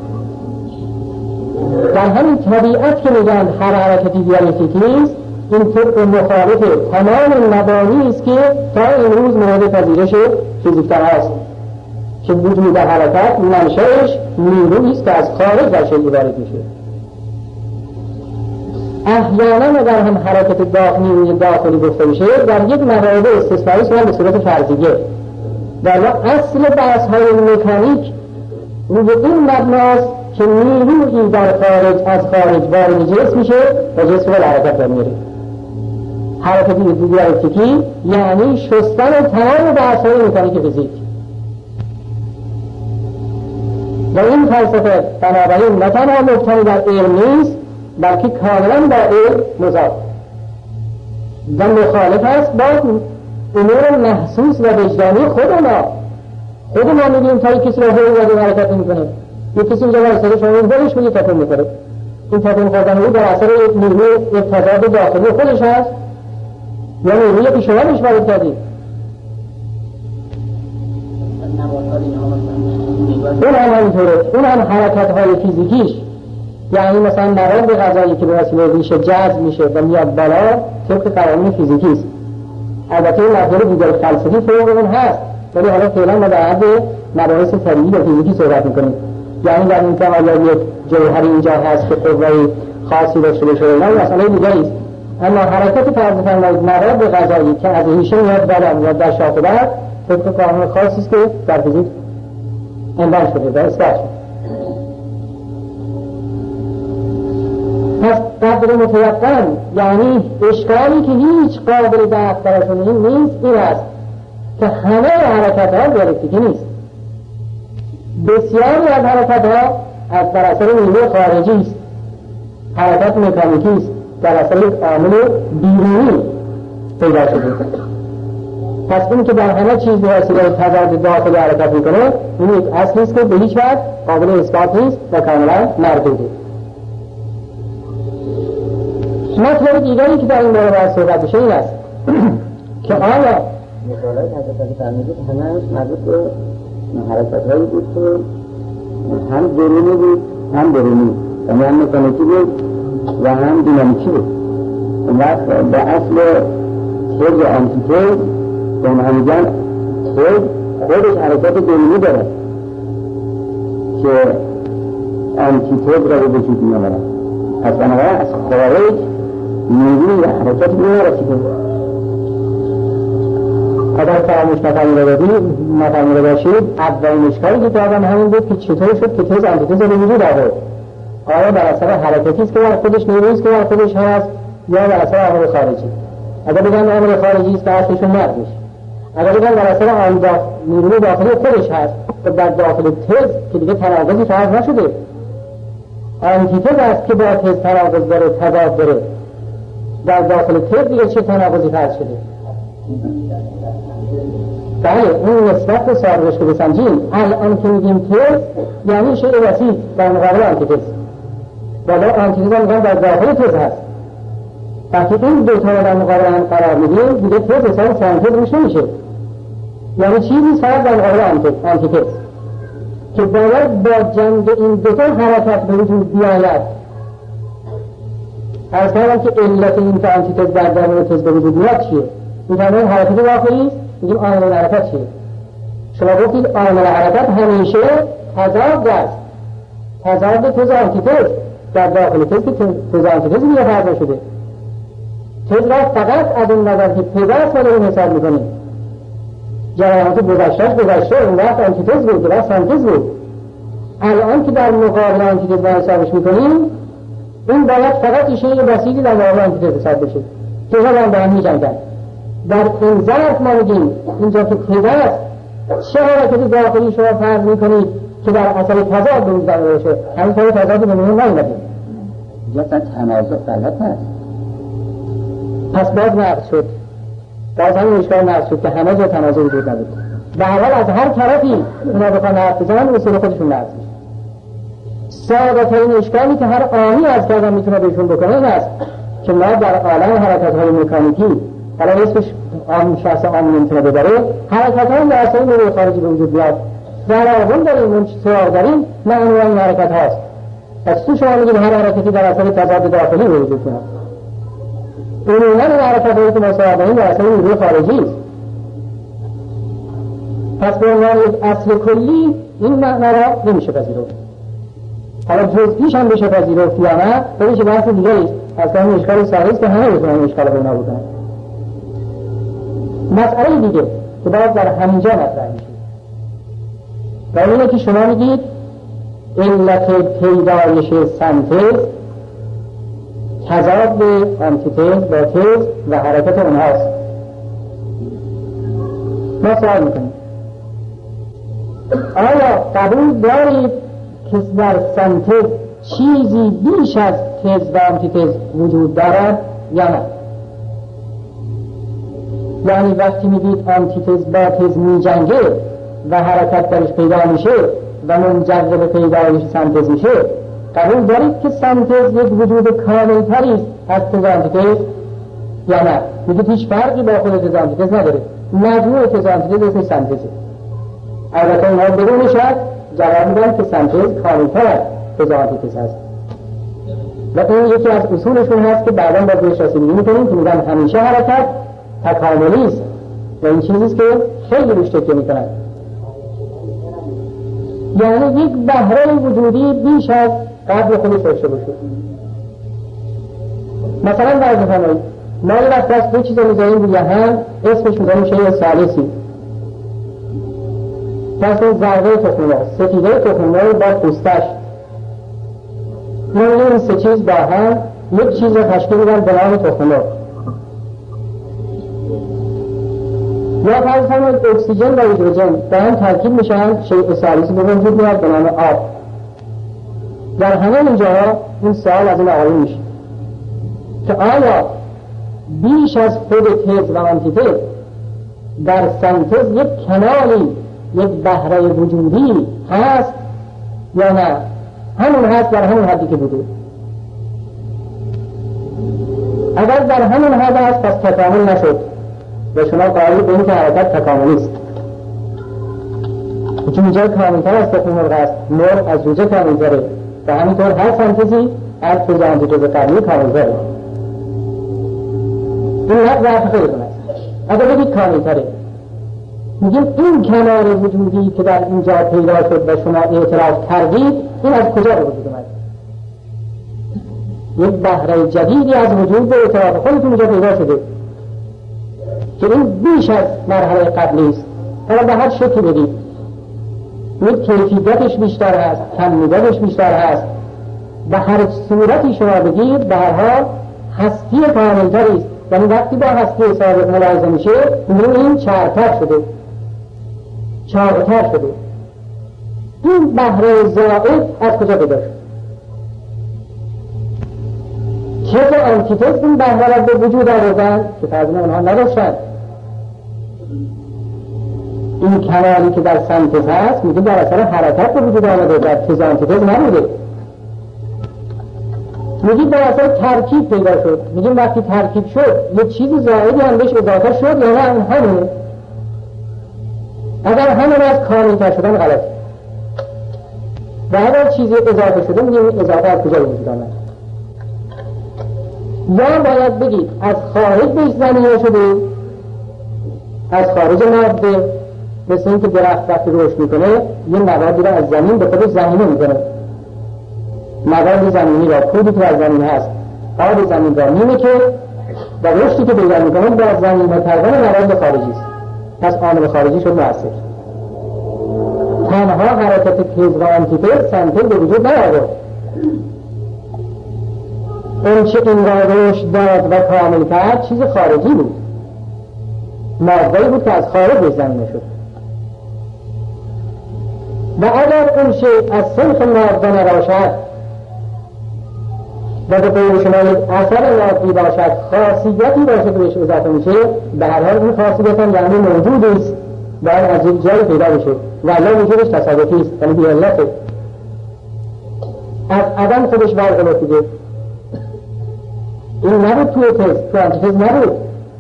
در همین طبیعت که میگن هر حرکتی دیالکتیکی است، این طبق مخالف تمام مبانی است که تا امروز مورد پذیرش فیزیکدان هست که وجود حرکت منشأش نیرویی است که از خارج در شیء وارد میشه. احیانا اگر هم حرکت داخلی نیروی داخلی گفته میشه در یک موارد استثنایی است به صورت فرضیه، در اصل بحث های مکانیک روی این مبناست که نیرویی در خارج از خارج وارد جسم میشه و جسم رو حرکت در میاره. حرکت دیالکتیکی یعنی شستن تمام بحث های مکانیک فیزیک و این فلسفه بنابراین نه تنها مبتنی در علم نیست بلکه کاملا با علم مضاد و مخالف است با امور محسوس و وجدانی خود ما. خود ما میگیم تا کسی را هول وارد حرکت نمی‌کنه، یک کسی اینجا واسه شما خودش میگه تکون می‌خوره، این تکون خوردن او در اثر نیروی ارتباط داخلی خودش هست یا نیرویی که شما بهش وارد کردید. اون هم همینطوره، اون هم حرکت‌های فیزیکیش، یعنی مثلا مواد غذایی که به وسیله ریشه جذب میشه و میاد بالا طبق قوانین فیزیکی است. البته این مقدار دیگر فلسفی فوق اون هست، ولی حالا فعلا ما در حد مباحث طبیعی و فیزیکی صحبت میکنیم. یعنی در این که آیا یک جوهری اینجا هست که قوه‌ای خاصی داشته باشه نه مسئله دیگری است. اما حرکت فرض فرمایید مواد غذایی که از ریشه میاد بالا میاد در شاخه بر طبق قانون خاصی است که در فیزیک عنوان شده و اثبات شده. پس قدر متیقن یعنی اشکالی که هیچ قابل دفع براشون نیست این است که همه حرکت ها دیالکتیکی نیست. بسیاری از حرکت ها از در اثر نیروی خارجی است، حرکت مکانیکی است، در اثر یک عامل بیرونی پیدا شده. پس این که در همه چیز به وسیله تضاد داخلی حرکت میکنه این یک اصلی است که به هیچ وجه قابل اثبات نیست و کاملا مردوده. مطلب دیگری که در این باره باید صحبت بشه این است که آیا مثالای حرکت فرمودید همه مربوط به حرکت هایی بود که هم درونی بود هم درونی یعنی هم مکانیکی بود و هم دینامیکی بود. اون وقت به اصل تز و آنتیتز که اونها میگن تز خودش حرکت درونی داره که آنتیتز را به وجود می‌آورد. پس بنابراین از خارج نیروی حرکت می‌رسید. اگر فراموش نفرمیده باشید اولین اشکالی که دادم همین بود که چطور شد که تز آنتیتز به وجود آورد. آیا در اثر حرکتی است که در خودش نیرویی است که در خودش هست یا در اثر عامل خارجی؟ اگر بگن عامل خارجی است که اصلشون نردش، اگر بگن در اثر عامل نیروی داخلی خودش هست که در داخل تز که دیگه تناقضی فرض نشده، آنتیتز است که با تز تناقض داره تضاد داره، در داخل تز دیگه چه تناقضی فرض شده؟ بله اون نسبت به سابقش که بسنجیم الان که میگیم تز یعنی شیء وسیع در مقابل آنتیتز ولی آنتیتز هم در داخل تز هست. وقتی این دو تا در مقابل هم قرار میدیم دیگه تز حساب سانتز روش نمیشه، یعنی چیزی صاحب در مقابل آنتیتز که باید با جنگ این دو تا حرکت به وجود بیاید. از کردم که علت این که آنتیتز در درون تز به وجود میاد چیه؟ میفرمایید حرکت داخلی است، میگیم عامل حرکت چیه؟ شما گفتید عامل حرکت همیشه تضاد است، تضاد تز آنتیتز در داخل تز که تز آنتیتز میگه فرض شده. تز را فقط از اون نظر که تز است ولی اون حساب میکنیم جریانات گذشتهش گذشته اون وقت آنتیتز بود و سانتز بود. الان که در مقابل آنتیتز را حسابش میکنیم این باید فقط شیء بسیطی در مقابل آنتیتز حساب بشه که هم به هم میجنگن. در این ظرف ما میگیم اینجا که تز است چه حرکت داخلی شما فرض میکنید که در اثر تضاد به وجود آمده همین طور تضاد به میون نیامده یا تنازع غلط هست. پس باز نقص شد، باز همین اشکال نقص شد که همه جا تنازع وجود نداره. به هر حال از هر طرفی اونا بخوان حرف بزنن اصول خودشون نقص میشه. ساده‌ترین اشکالی که هر عامی از کردن میتونه بهشون بکنه این است که ما در عالم حرکت‌های مکانیکی حالا اسمش عام شخص عامی نمیتونه ببره حرکت‌های در اثر نیروی خارجی به وجود بیاد فراغون داریم اون سراغ داریم معنی این حرکت هاست. پس تو شما میگید هر حرکتی در اثر تضاد داخلی به وجود میاد. عموما این حرکت‌هایی که ما سراغ داریم در اثر نیروی خارجی است. پس به عنوان یک اصل کلی این معنی را نمیشه پذیرفت. حالا جزئیش هم بشه پذیرفت یا نه بشه بحث دیگری است. اصلا این اشکال ساده است که همه بتونن این اشکال رو بنا بکنن. مسئله دیگه که باید در همینجا مطرح میشه و اینه که شما میگید علت پیدایش سنتز تضاد به آنتیتز با تز و حرکت اونهاست. ما سوال میکنیم آیا قبول دارید که در سنتز چیزی بیش از تز و آنتیتز وجود دارد یا نه؟ یعنی وقتی میگید آنتیتز با تز می جنگه و حرکت درش پیدا میشه و منجر به پیدایش سنتز میشه قبول دارید که سنتز یک وجود کامل تری است از تز آنتیتز یا نه؟ میگید هیچ فرقی با خود تز آنتیتز نداره، مجموع تز آنتیتز اسمش سنتزه. البته اینها بدون شک جواب میدن که سنتز کامل تر از تز آنتیتز هست و این یکی از اصولشون هست که بعدا با بهش رسیدگی میکنیم که میگن همیشه حرکت تکاملی است و این چیزیست که خیلی روش تکیه میکنن. یعنی یک بهره وجودی بیش از قبل خودش داشته باشه. مثلا فرض بفرمایید ما یه وقت از دو چیز رو میذاریم روی هم، اسمش میذاریم شیء ثالثی. مثلا ذره تخم مرغ، سفیده تخم مرغ با پوستش، این سه چیز با هم یک چیز رو تشکیل میدن به نام تخم مرغ. یا فرض کنید اکسیژن و هیدروژن با هم ترکیب میشن، شیء ثالثی به وجود میاد به نام آب. در همه اینجاها این سوال از این آقایون میشه که آیا بیش از خود تز و آنتیتز در سنتز یک کانالی، یک بهره وجودی هست یا نه؟ همون هست در همون حدی که بوده. اگر در همون حد هست پس تکامل نشد و شما قائل به این که حرکت تکاملی است. چون اینجا کاملتر از تخم مرغ است، مرغ از جوجه کاملتره و همینطور هر سنتزی از تز آنتیتز قبلی کاملتره. این حد ضعف خیلیتون است. اگر بگید کاملتره، میگیم این کنار وجودی که در اینجا پیدا شد و شما اعتراض کردید، این از کجا به وجود اومد؟ یک بهره جدیدی از وجود به اعتراض خودتون اینجا پیدا شده که این بیش از مرحله قبلی است. حالا به هر شکلی بدید، یک کیفیتش بیشتر هست، کمیتش بیشتر هست، به هر صورتی شما بگید به هر حال هستی کاملتری است. یعنی وقتی با هستی ثابت ملاحظه میشه میبینیم این چارتر شده، چارتر شده. این بهره زائد از کجا پیدا شد؟ چه آنتیتز این بهره را به وجود آوردن که فرضاً اونها نداشتن. این کانالی که در سنتز هست میگه در اثر حرکت به وجود آمده، در تز آنتیتز نبوده. میگیم در اثر ترکیب پیدا شد. میگیم وقتی ترکیب شد یک چیز زائدی هم بهش اضافه شد یا نه اون همونه؟ اگر همون از کاملتر شدن غلط و اگر چیزی اضافه شده میگیم اضافه از کجا وجود آمد؟ یا باید بگید از خارج بهش زمینه شده، از خارج ماده، مثل این که درخت وقتی رشد میکنه یه موادی را از زمین به خودش زمینه میکنه، مواد زمینی را، پودی که از زمین هست آب زمین را میمه که و رشدی که پیدا میکنه با زمین و تربان مواد خارجی است. پس عامل خارجی شد مؤثر. تنها حرکت تز و آنتیتز سنتز به وجود نیاورد. اون چه این را رشد داد و کامل کرد چیز خارجی بود، ماده‌ای بود که از خارج به زمین شد. و اگر اون شیء از صنف ماده نباشد و به قول شما یک اثر مادی باشد، خاصیتی باشد که بهش اضافه میشه، به هر حال این خاصیت هم یعنی موجود است باید از یک جای پیدا میشه و الله وجودش تصادفی است، یعنی بی علته، از عدم خودش برخلافتیده. این نبود توی تز، تو آنتیتز نبود.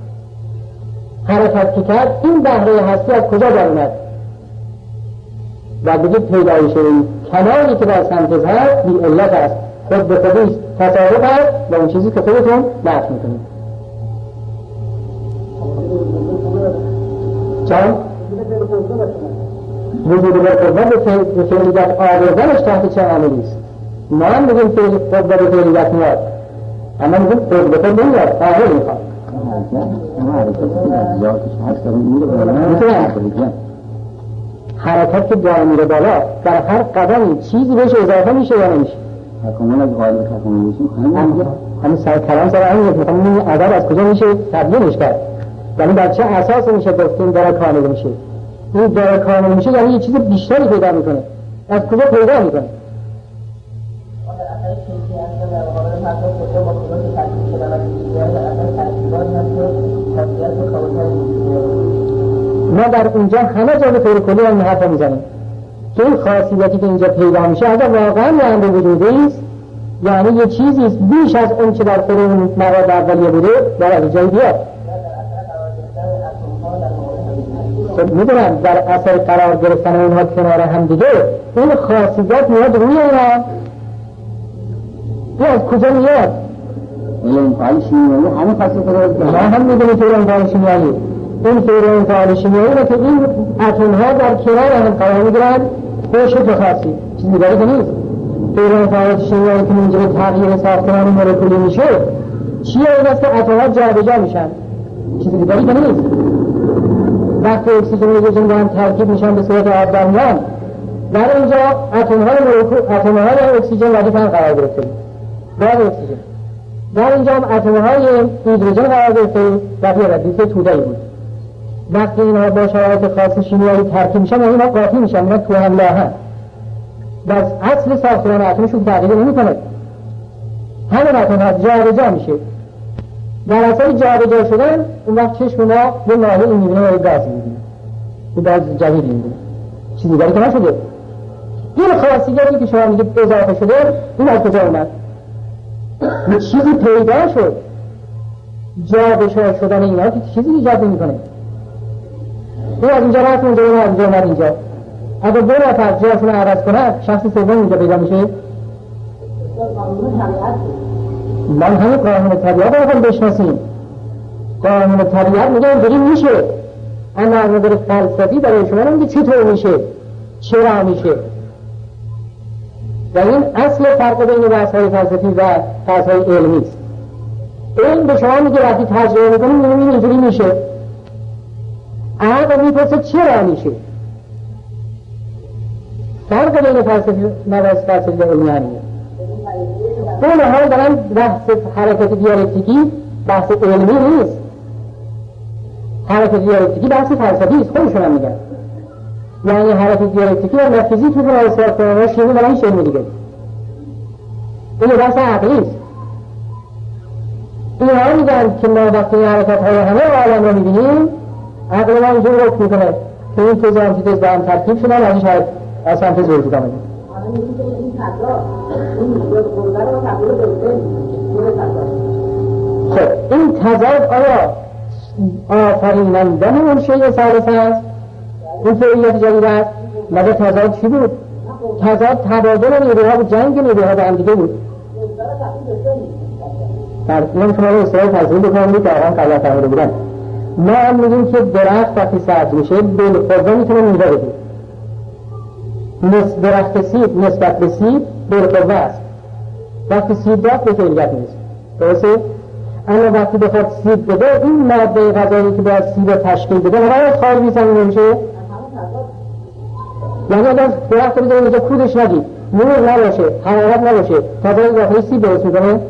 حرکت که کرد این بهره هستی از کجا در اومد؟ و بگید پیدایش این کنالی که در سنتز هست بی علت است، خود به خودیست، تصادف هست و اون چیزی که خودتون نفی میکنید. چون وجود بالقوه به فعلیت آوردنش تحت چه عاملی است؟ ما هم بگیم قوه به فعلیت میاد، اما میگیم قوه به فعلیت نمیاد، قاهر میخواد. حرکت که جای میره بالا در هر قدمی چیزی بهش اضافه میشه یا نمیشه؟ تکامل از قالب تکامل میشه. همین سر کلام سر همین یک میخوام این عدد از کجا میشه تبیینش کرد، یعنی بر چه اساس میشه گفتیم داره کامل میشه؟ این داره کامل میشه یعنی یه چیز بیشتری پیدا میکنه. از کجا پیدا میکنه؟ ما در اینجا همه جا به طور کلی هم حرف میزنیم که این خاصیتی که اینجا پیدا میشه اگر واقعا یه امر وجودی است، یعنی یه چیزی است بیش از اون که در خود اون مواد اولیه بوده در از جای بیاد. خب میدونم در اثر قرار گرفتن اونها کنار هم دیگه این خاصیت میاد روی اینا. این از کجا میاد؟ این فعال شیمیایی همین خاصیت رو ما هم میدونیم که این فعال شیمیایی این فعال فعال شیمیایی رو که این اتم‌ها در کنار هم قرار میگیرن به شکل خاصی، چیز دیگری که نیست. دوران فعالیت شیمیایی که منجر به تغییر ساختمان مولکولی میشه چیه؟ این است که اتم‌ها جابجا میشن، چیزی دیگری که نیست. وقتی اکسیژن و هیدروژن با هم ترکیب میشن به صورت آب در میان، در اینجا اتم‌های مولکول اتم‌های اکسیژن ردیف هم قرار گرفته گاز اکسیژن، در اینجا هم اتم‌های هیدروژن قرار گرفته و ردیف توده‌ای بود. وقتی اینها با شرایط خاص شیمیایی ترکیب میشن اینا قاطی میشن، اینا تو هم لاهن، بس اصل ساختمان اتمشون تغییر نمیکنه، همین اتم‌ها جابجا میشه. در اثر جابجا شدن اون وقت چشم ما یه ناحیه این میبینه و یه گاز میبینه، یه گاز جدید میبینه، چیزی دیگری که نشده. این خاصیتی که شما میگید اضافه شده این از کجا اومد؟ یه چیزی پیدا شد، جابجا شدن اینا که چیزی ایجاد نمیکنه. این از اینجا رفت اونجا از اینجا اومد اینجا. اگر دو نفر جاشون رو عوض کنن شخص سوم اینجا پیدا میشه. من همین قانون طبیعت رو هم بشناسیم. قانون طبیعت میگه اینجوری میشه، اما از نظر فلسفی برای شما نمیگه چطور میشه، چرا میشه. و این اصل فرق بین بحث‌های فلسفی و بحث‌های علمی است. علم به شما میگه وقتی تجربه میکنید میبینید اینجوری میشه، عقل میپرسه چرا میشه. فرق بین فلسفی و فلسفی و علمی همینه. اون حال دارن بحث حرکت دیالکتیکی بحث علمی نیست، حرکت دیالکتیکی بحث فلسفی است، خودشون هم میگن. یعنی حرکت دیالکتیکی و متافیزیک میتونه اثبات کنه و شیمی برای هیچ علمی دیگه. این بحث عقلی است. اینها میگن که ما وقتی حرکت های همه عالم رو میبینیم عقل ما اینجور رک میکنه که این تز و آنتیتز با هم ترکیب شدن و ازش از سنتز وجود آمده. خب این تضاد آیا آفرینندن اون شیء ثالث است؟ این فعلیت جدید است؟ مگه تضاد چی بود؟ تضاد تبادل نیروها و جنگ نیروها با هم دیگه بود. من شما رو اصطلاح تضاد بکنم که آقام قبل فهمیده بودن. ما هم میگیم که درخت وقتی سبز میشه بالقوه میتونه میوه بده. درخت سیب نسبت به سیب بالقوه است. وقتی سیب داد به فعلیت نیست، درسته؟ اما وقتی بخواد سیب بده این ماده غذایی که باید سیب تشکیل بده هر از خارج میسن نمیشه. یعنی اگر درخت رو بذاریم اینجا کودش نگید، نور نباشه، حرارت نباشه، تضاد داخلی سیب درست میکنه؟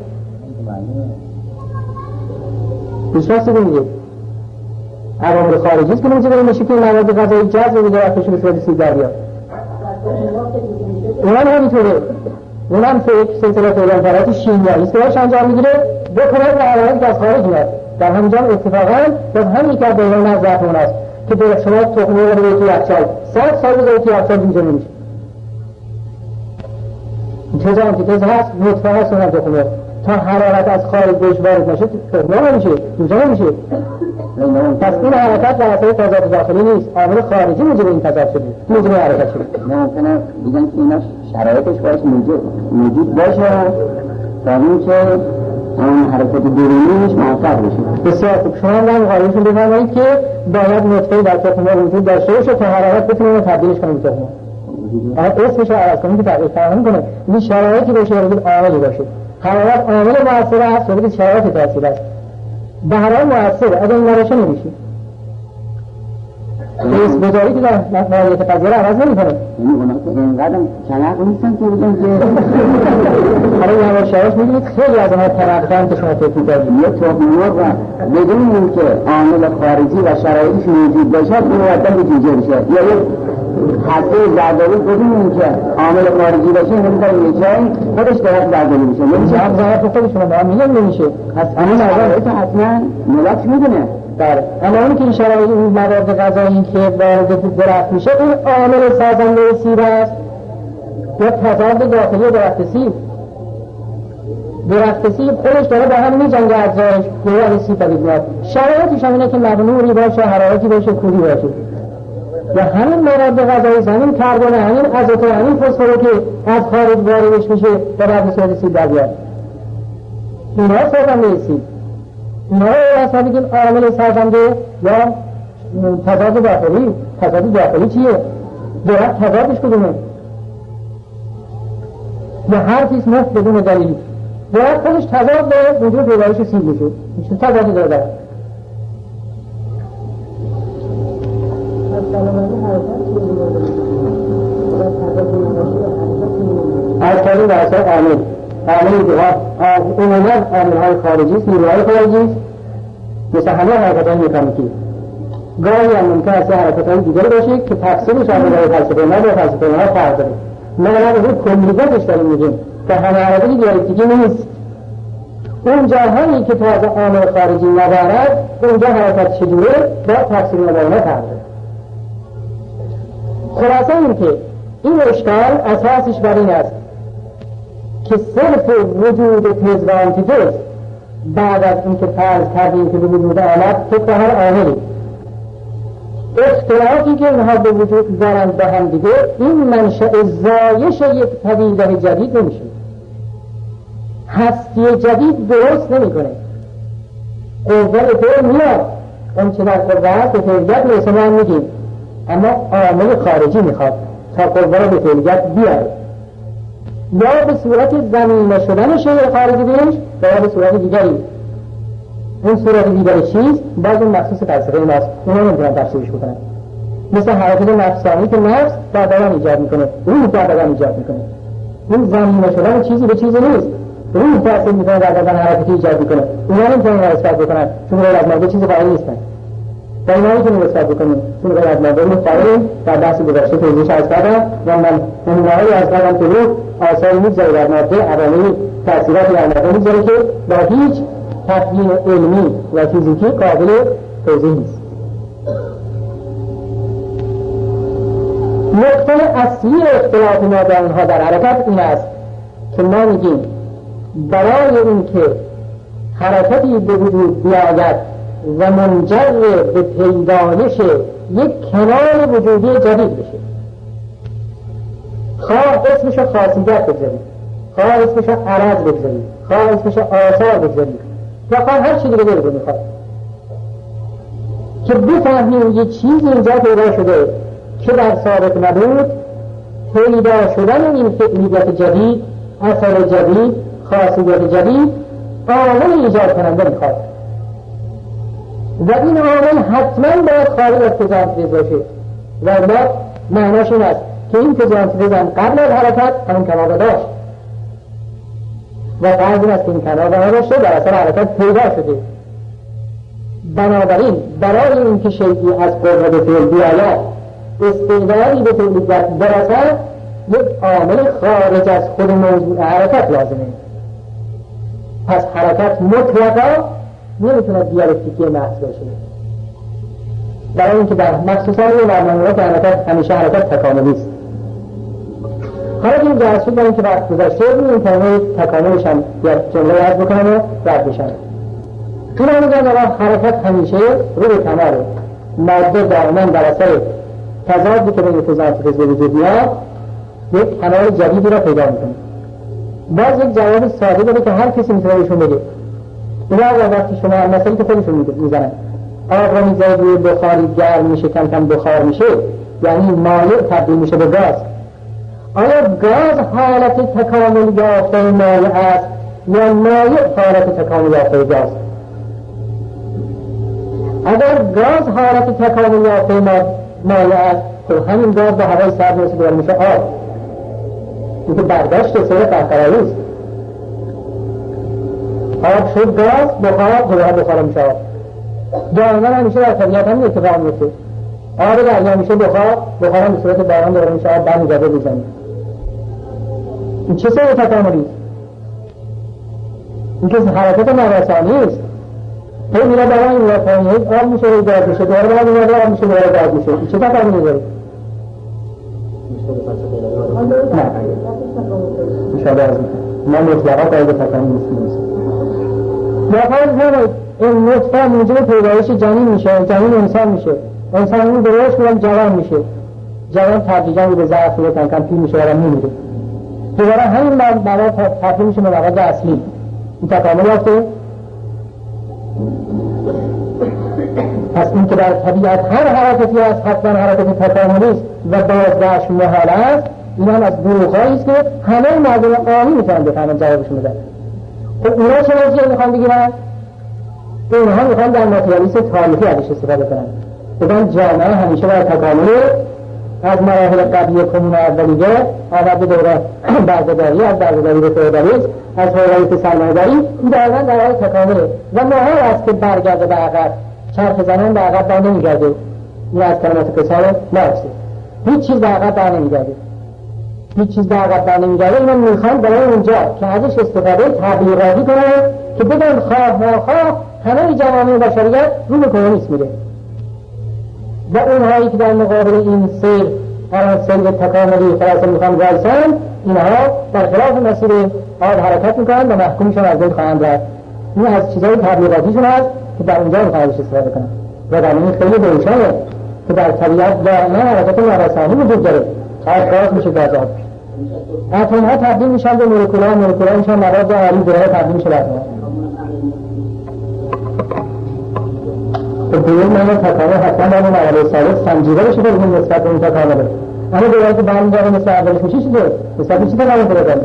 بیشتر سیب میگه عوامل خارجی است که نمیشه بریم میشه که این مواد غذایی جذب میده درختشون به صورت سیب در بیاد. اونم همینطوره، اونم فکر سلسله فعالیت شیمیایی است که باش انجام میگیره بکنه و حرارت از خارج میاد. در همینجا اتفاقا باز همین که بیان از ذاتمون است که به شما تخمه رو به توی یخچال صد سال بذاری توی یخچال اینجا نمیشه. تز آنتیتز هست، نطفه هست اونم تخمه، تا حرارت از خارج بهش وارد نشه تخمه نمیشه، اینجا نمیشه. پس این حرکت در اثر تضاد داخلی نیست، عامل خارجی موجب این تضاد شده، موجب حرکت شده. ممکنه بگن که اینا شرایطش باید موجود باشه تا اینکه اون حرکت درونیش موفق بشه. بسیار خوب. شما هم قاعده‌شون بفرمایید که باید نطفه در تخمه وجود داشته باشه تا حرارت بتونه تبدیلش کنه به تخمه. اگه اسمش رو عوض کنیم که تغییر فرهنگ کنه، این شرایطی باشه یا عاملی باشه. حرارت عامل مؤثر است ولی شرایط تاثیر است. به هر حال مؤثره، اگه این نباشه نمیشه. اس بزاری که در ماهیت قضیه رو عوض نمی‌کنه. یعنی اونا که اینقدر چنق نیستن که بگن که حالا یواش یواش می‌بینید خیلی از اونها ترقیان که شما فکر می‌کنید یه تخم‌مرغ و بدون اینکه عامل خارجی و شرایطش موجود باشه مؤدب به جوجه بشه، یا یه حسه زردالو بدون اینکه عامل خارجی باشه نمی‌ذاره یه جایی خودش درست زردالو میشه. نمیشه هم ظاهر خودشون رو میگن نمیشه. اما نظر تو حتما ملاک میدونه. بله، اما اون که این شرایط این مواد غذایی که وارد درخت میشه این عامل سازنده سیب است یا تضاد داخلی درخت سیب. درخت سیب خودش داره با هم میجنگه اجزایش که از سیب پدید میاد. شرایطش هم اینه که مغنوری باشه، حرارتی باشه، کوری باشه. و همین مواد غذایی، همین کربن، همین آزوت، همین فسفر که از خارج واردش میشه و بعد به صورت سیب در بیاد. اینا سازنده سیب. اینا رو اصلا بگیم عامل سازنده یا تضاد داخلی. تضاد داخلی چیه؟ درخت تضادش کدومه؟ یا حرفیست مفت بدون دلیل باید خودش تضاد به وجود پیدایش سیل بشه. چون تضادی داره. از طریق درسای عامل عامل دیگر عموما عامل‌های خارجی است، نیروهای خارجی است، مثل همه حرکت‌های مکانیکی. گاهی هم ممکن است حرکت‌های دیگری باشه که تفسیرش عامل‌های فلسفه ما با فلسفه ما فرق داره. ما الان از اون کلیتش داریم میگیم که همه حرکت دیالکتیکی نیست. اون جاهایی که تازه عامل خارجی ندارد اونجا حرکت چجوره با تفسیر ما با فرق داره. خلاصه این که این اشکال اساسش بر این است که صرف وجود تز و آنتیتز بعد از اینکه فرض کردیم که به وجود آمد طبق هر عاملی اختلافی که اینها به وجود دارند به هم دیگه این منشأ زایش یک پدیده جدید نمیشه. هستی جدید درست نمیکنه. قوه به میاد اون چه در قوه هست به فعلیت میرسه ما هم میگیم، اما عامل خارجی میخواد تا قوه رو به فعلیت بیاره، یا به صورت زمینه شدن شیء خارجی بهش یا به صورت دیگری. اون صورت دیگری چیست؟ باز اون مخصوص فلسفه ماست، اونا نمیتونن تفسیرش بکنن. مثل حرکت نفسانی که نفس در بدن ایجاد میکنه، روح در بدن ایجاد میکنه. این زمینه شدن چیزی به چیزی نیست. روح تأثیر میکنه در بدن حرکتی ایجاد میکنه. اونا نمیتونن اثبات بکنن چون غیر از ماده چیز فعلی نیستن. در اینا میتونیم اثبات بکنیم چون غیر از ماده مستقیم در بحث گذشته توضیحش از کردم و من نمونه‌هایی از کردم که روح آثاری میگذاره در ماده، عوامل تأثیراتی در ماده میگذاره که با هیچ تفهیم علمی و فیزیکی قابل توضیح نیست. نقطه اصلی اختلاف ما با اونها در حرکت این است که ما میگیم برای اینکه حرکتی به وجود بیاید و منجر به پیدایش یک کمال وجودی جدید بشه، خواه اسمشو خاصیت بگذارید، خواه اسمشو عرض بگذارید، خواه اسمشو آثار بگذارید یا خواه هر چی دیگه بگذارید، میخواد که بفهمیم یه چیزی اینجا پیدا شده که در سابق نبود. پیدا شدن این فعلیت جدید، اثر جدید، خاصیت جدید عامل ایجاد کننده میخواد و این عامل حتما باید خارج از تجانتیز باشه و ما معناش این است که این تجانتیز هم قبل از حرکت همون کمابه داشت و فرض این است که این کمابه داشته در اثر حرکت پیدا شده. بنابراین برای اینکه شیئی از قوه به فعل بیاید استعدادی به فعلیت برسد یک عامل خارج از خود موضوع حرکت لازمه. پس حرکت مطلقا نمیتونه دیالکتیکی محض باشه، برای اینکه در مخصوصا این برنامه‌ها که حرکت همیشه حرکت تکاملی است. حالا که این جهاز شد برای اینکه وقت گذاشته این کلمه تکاملش هم یا جمله عرض بکنم و رد بشن. تو رو میگن حرکت همیشه روی کماله، ماده دائما در اثر تضادی که بین تضاد به وجود میاد یک کمال جدیدی را پیدا میکنه. باز یک جواب ساده داره که هر کسی میتونه بهشون بگه. اینا وقتی شما مسئله که خودشون میزنن آب را میذارید روی بخاری گرم میشه، کم کم بخار میشه، یعنی مایع تبدیل میشه به گاز. آیا گاز حالت تکامل یافته مایع است یا مایع حالت تکامل یافته گاز؟ اگر گاز حالت تکامل یافته مایع است خب همین گاز به هوای سرد میشه میشه آب. این که برداشت سر قهقرایی است. آب شد گاز، بخار دوباره بخار میشه آب. دائما همیشه در طبیعت هم اتفاق میفته. آب دریا میشه بخار، بخار هم به صورت باران دوباره میشه آب، برمیگرده به زمین. این چه سر تکاملی است؟ این که حرکت نوسانی است. هی میره بالا میره پایین، آب میشه و گاز میشه، دوباره بالا میره آب میشه دوباره گاز میشه. این چه تکاملی داره؟ نه. مشابه از من مطلقا باید تکامل نیست. یا فرض کنید این نطفه موجب پیدایش جنین میشه، جنین انسان میشه، انسان اون به رشد میره جوان میشه، جوان تدریجا به ضعف میره، کم کم پیر میشه و میمیره. دوباره همین مواد تبدیل میشه به مواد اصلی. این تکامل یافته. پس این که در طبیعت هر حرکتی هست حتما حرکت تکاملی است و بازگشت محال است، این هم از دروغ‌هایی است که همه مردم عامی میتونن بفهمن جوابشون بدن. خب اونا چه نتیجه میخوان بگیرن؟ اونها میخوان در ماتریالیسم تاریخی ازش استفاده کنن. بگن جامعه همیشه باید تکامل از مراحل قبلی کمون اولیه آمد به دوره بردهداری، از بردهداری به فئودالیسم، از فئودالیسم سرمایه‌داری، این دقیقاً در حال تکامله و محال است که برگرده به عقب. چرخ زمان به عقب بر نمیگرده. این از کلمات پسر مارکسه. هیچ چیز به عقب بر نمیگرده. هیچ چیز به عقب بر نمیگرده. اینا میخوان برای اونجا که ازش استفاده تبلیغاتی کنن که بگن خواه ناخواه همه جوامع بشریت رو به کمونیسم میره. و اونهایی که در مقابل این سیر هر سیر تکاملی خلاصه میخوان وایسن، اینها در خلاف مسیر آب حرکت میکنن و محکومشون از بین خواهند رفت. این از چیزهای تبلیغاتیشون هست که در اونجا میخوان ازش استفاده کنن و در این خیلی روشنه که در طبیعت دائما حرکت نوسانی وجود داره. هر گاز میشه گاز آب. اتم ها تبدیل میشن به مولکول‌ها، مولکول‌ها میشن مواد آلی ذره تبدیل میشه به اتم. به این معنی تکامل حتما باید اون اولی ثالث سنجیده بشه که این نسبت به این تکامله. اما دوباره که برمیگرده مثل اولش میشه چیزه؟ نسبت به چی تکامل پیدا کنه؟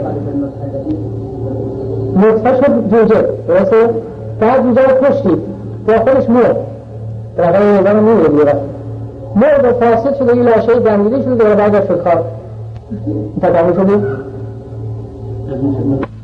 نطفه شد جوجه، درسته؟ بعد جوجه رو کشتید، داخلش مرد. در واقع اعلام میره دیگه. مرد و فاسد شده، یه لاشه دمیده شده، دوباره برگشت شد خواب. تکامل شده؟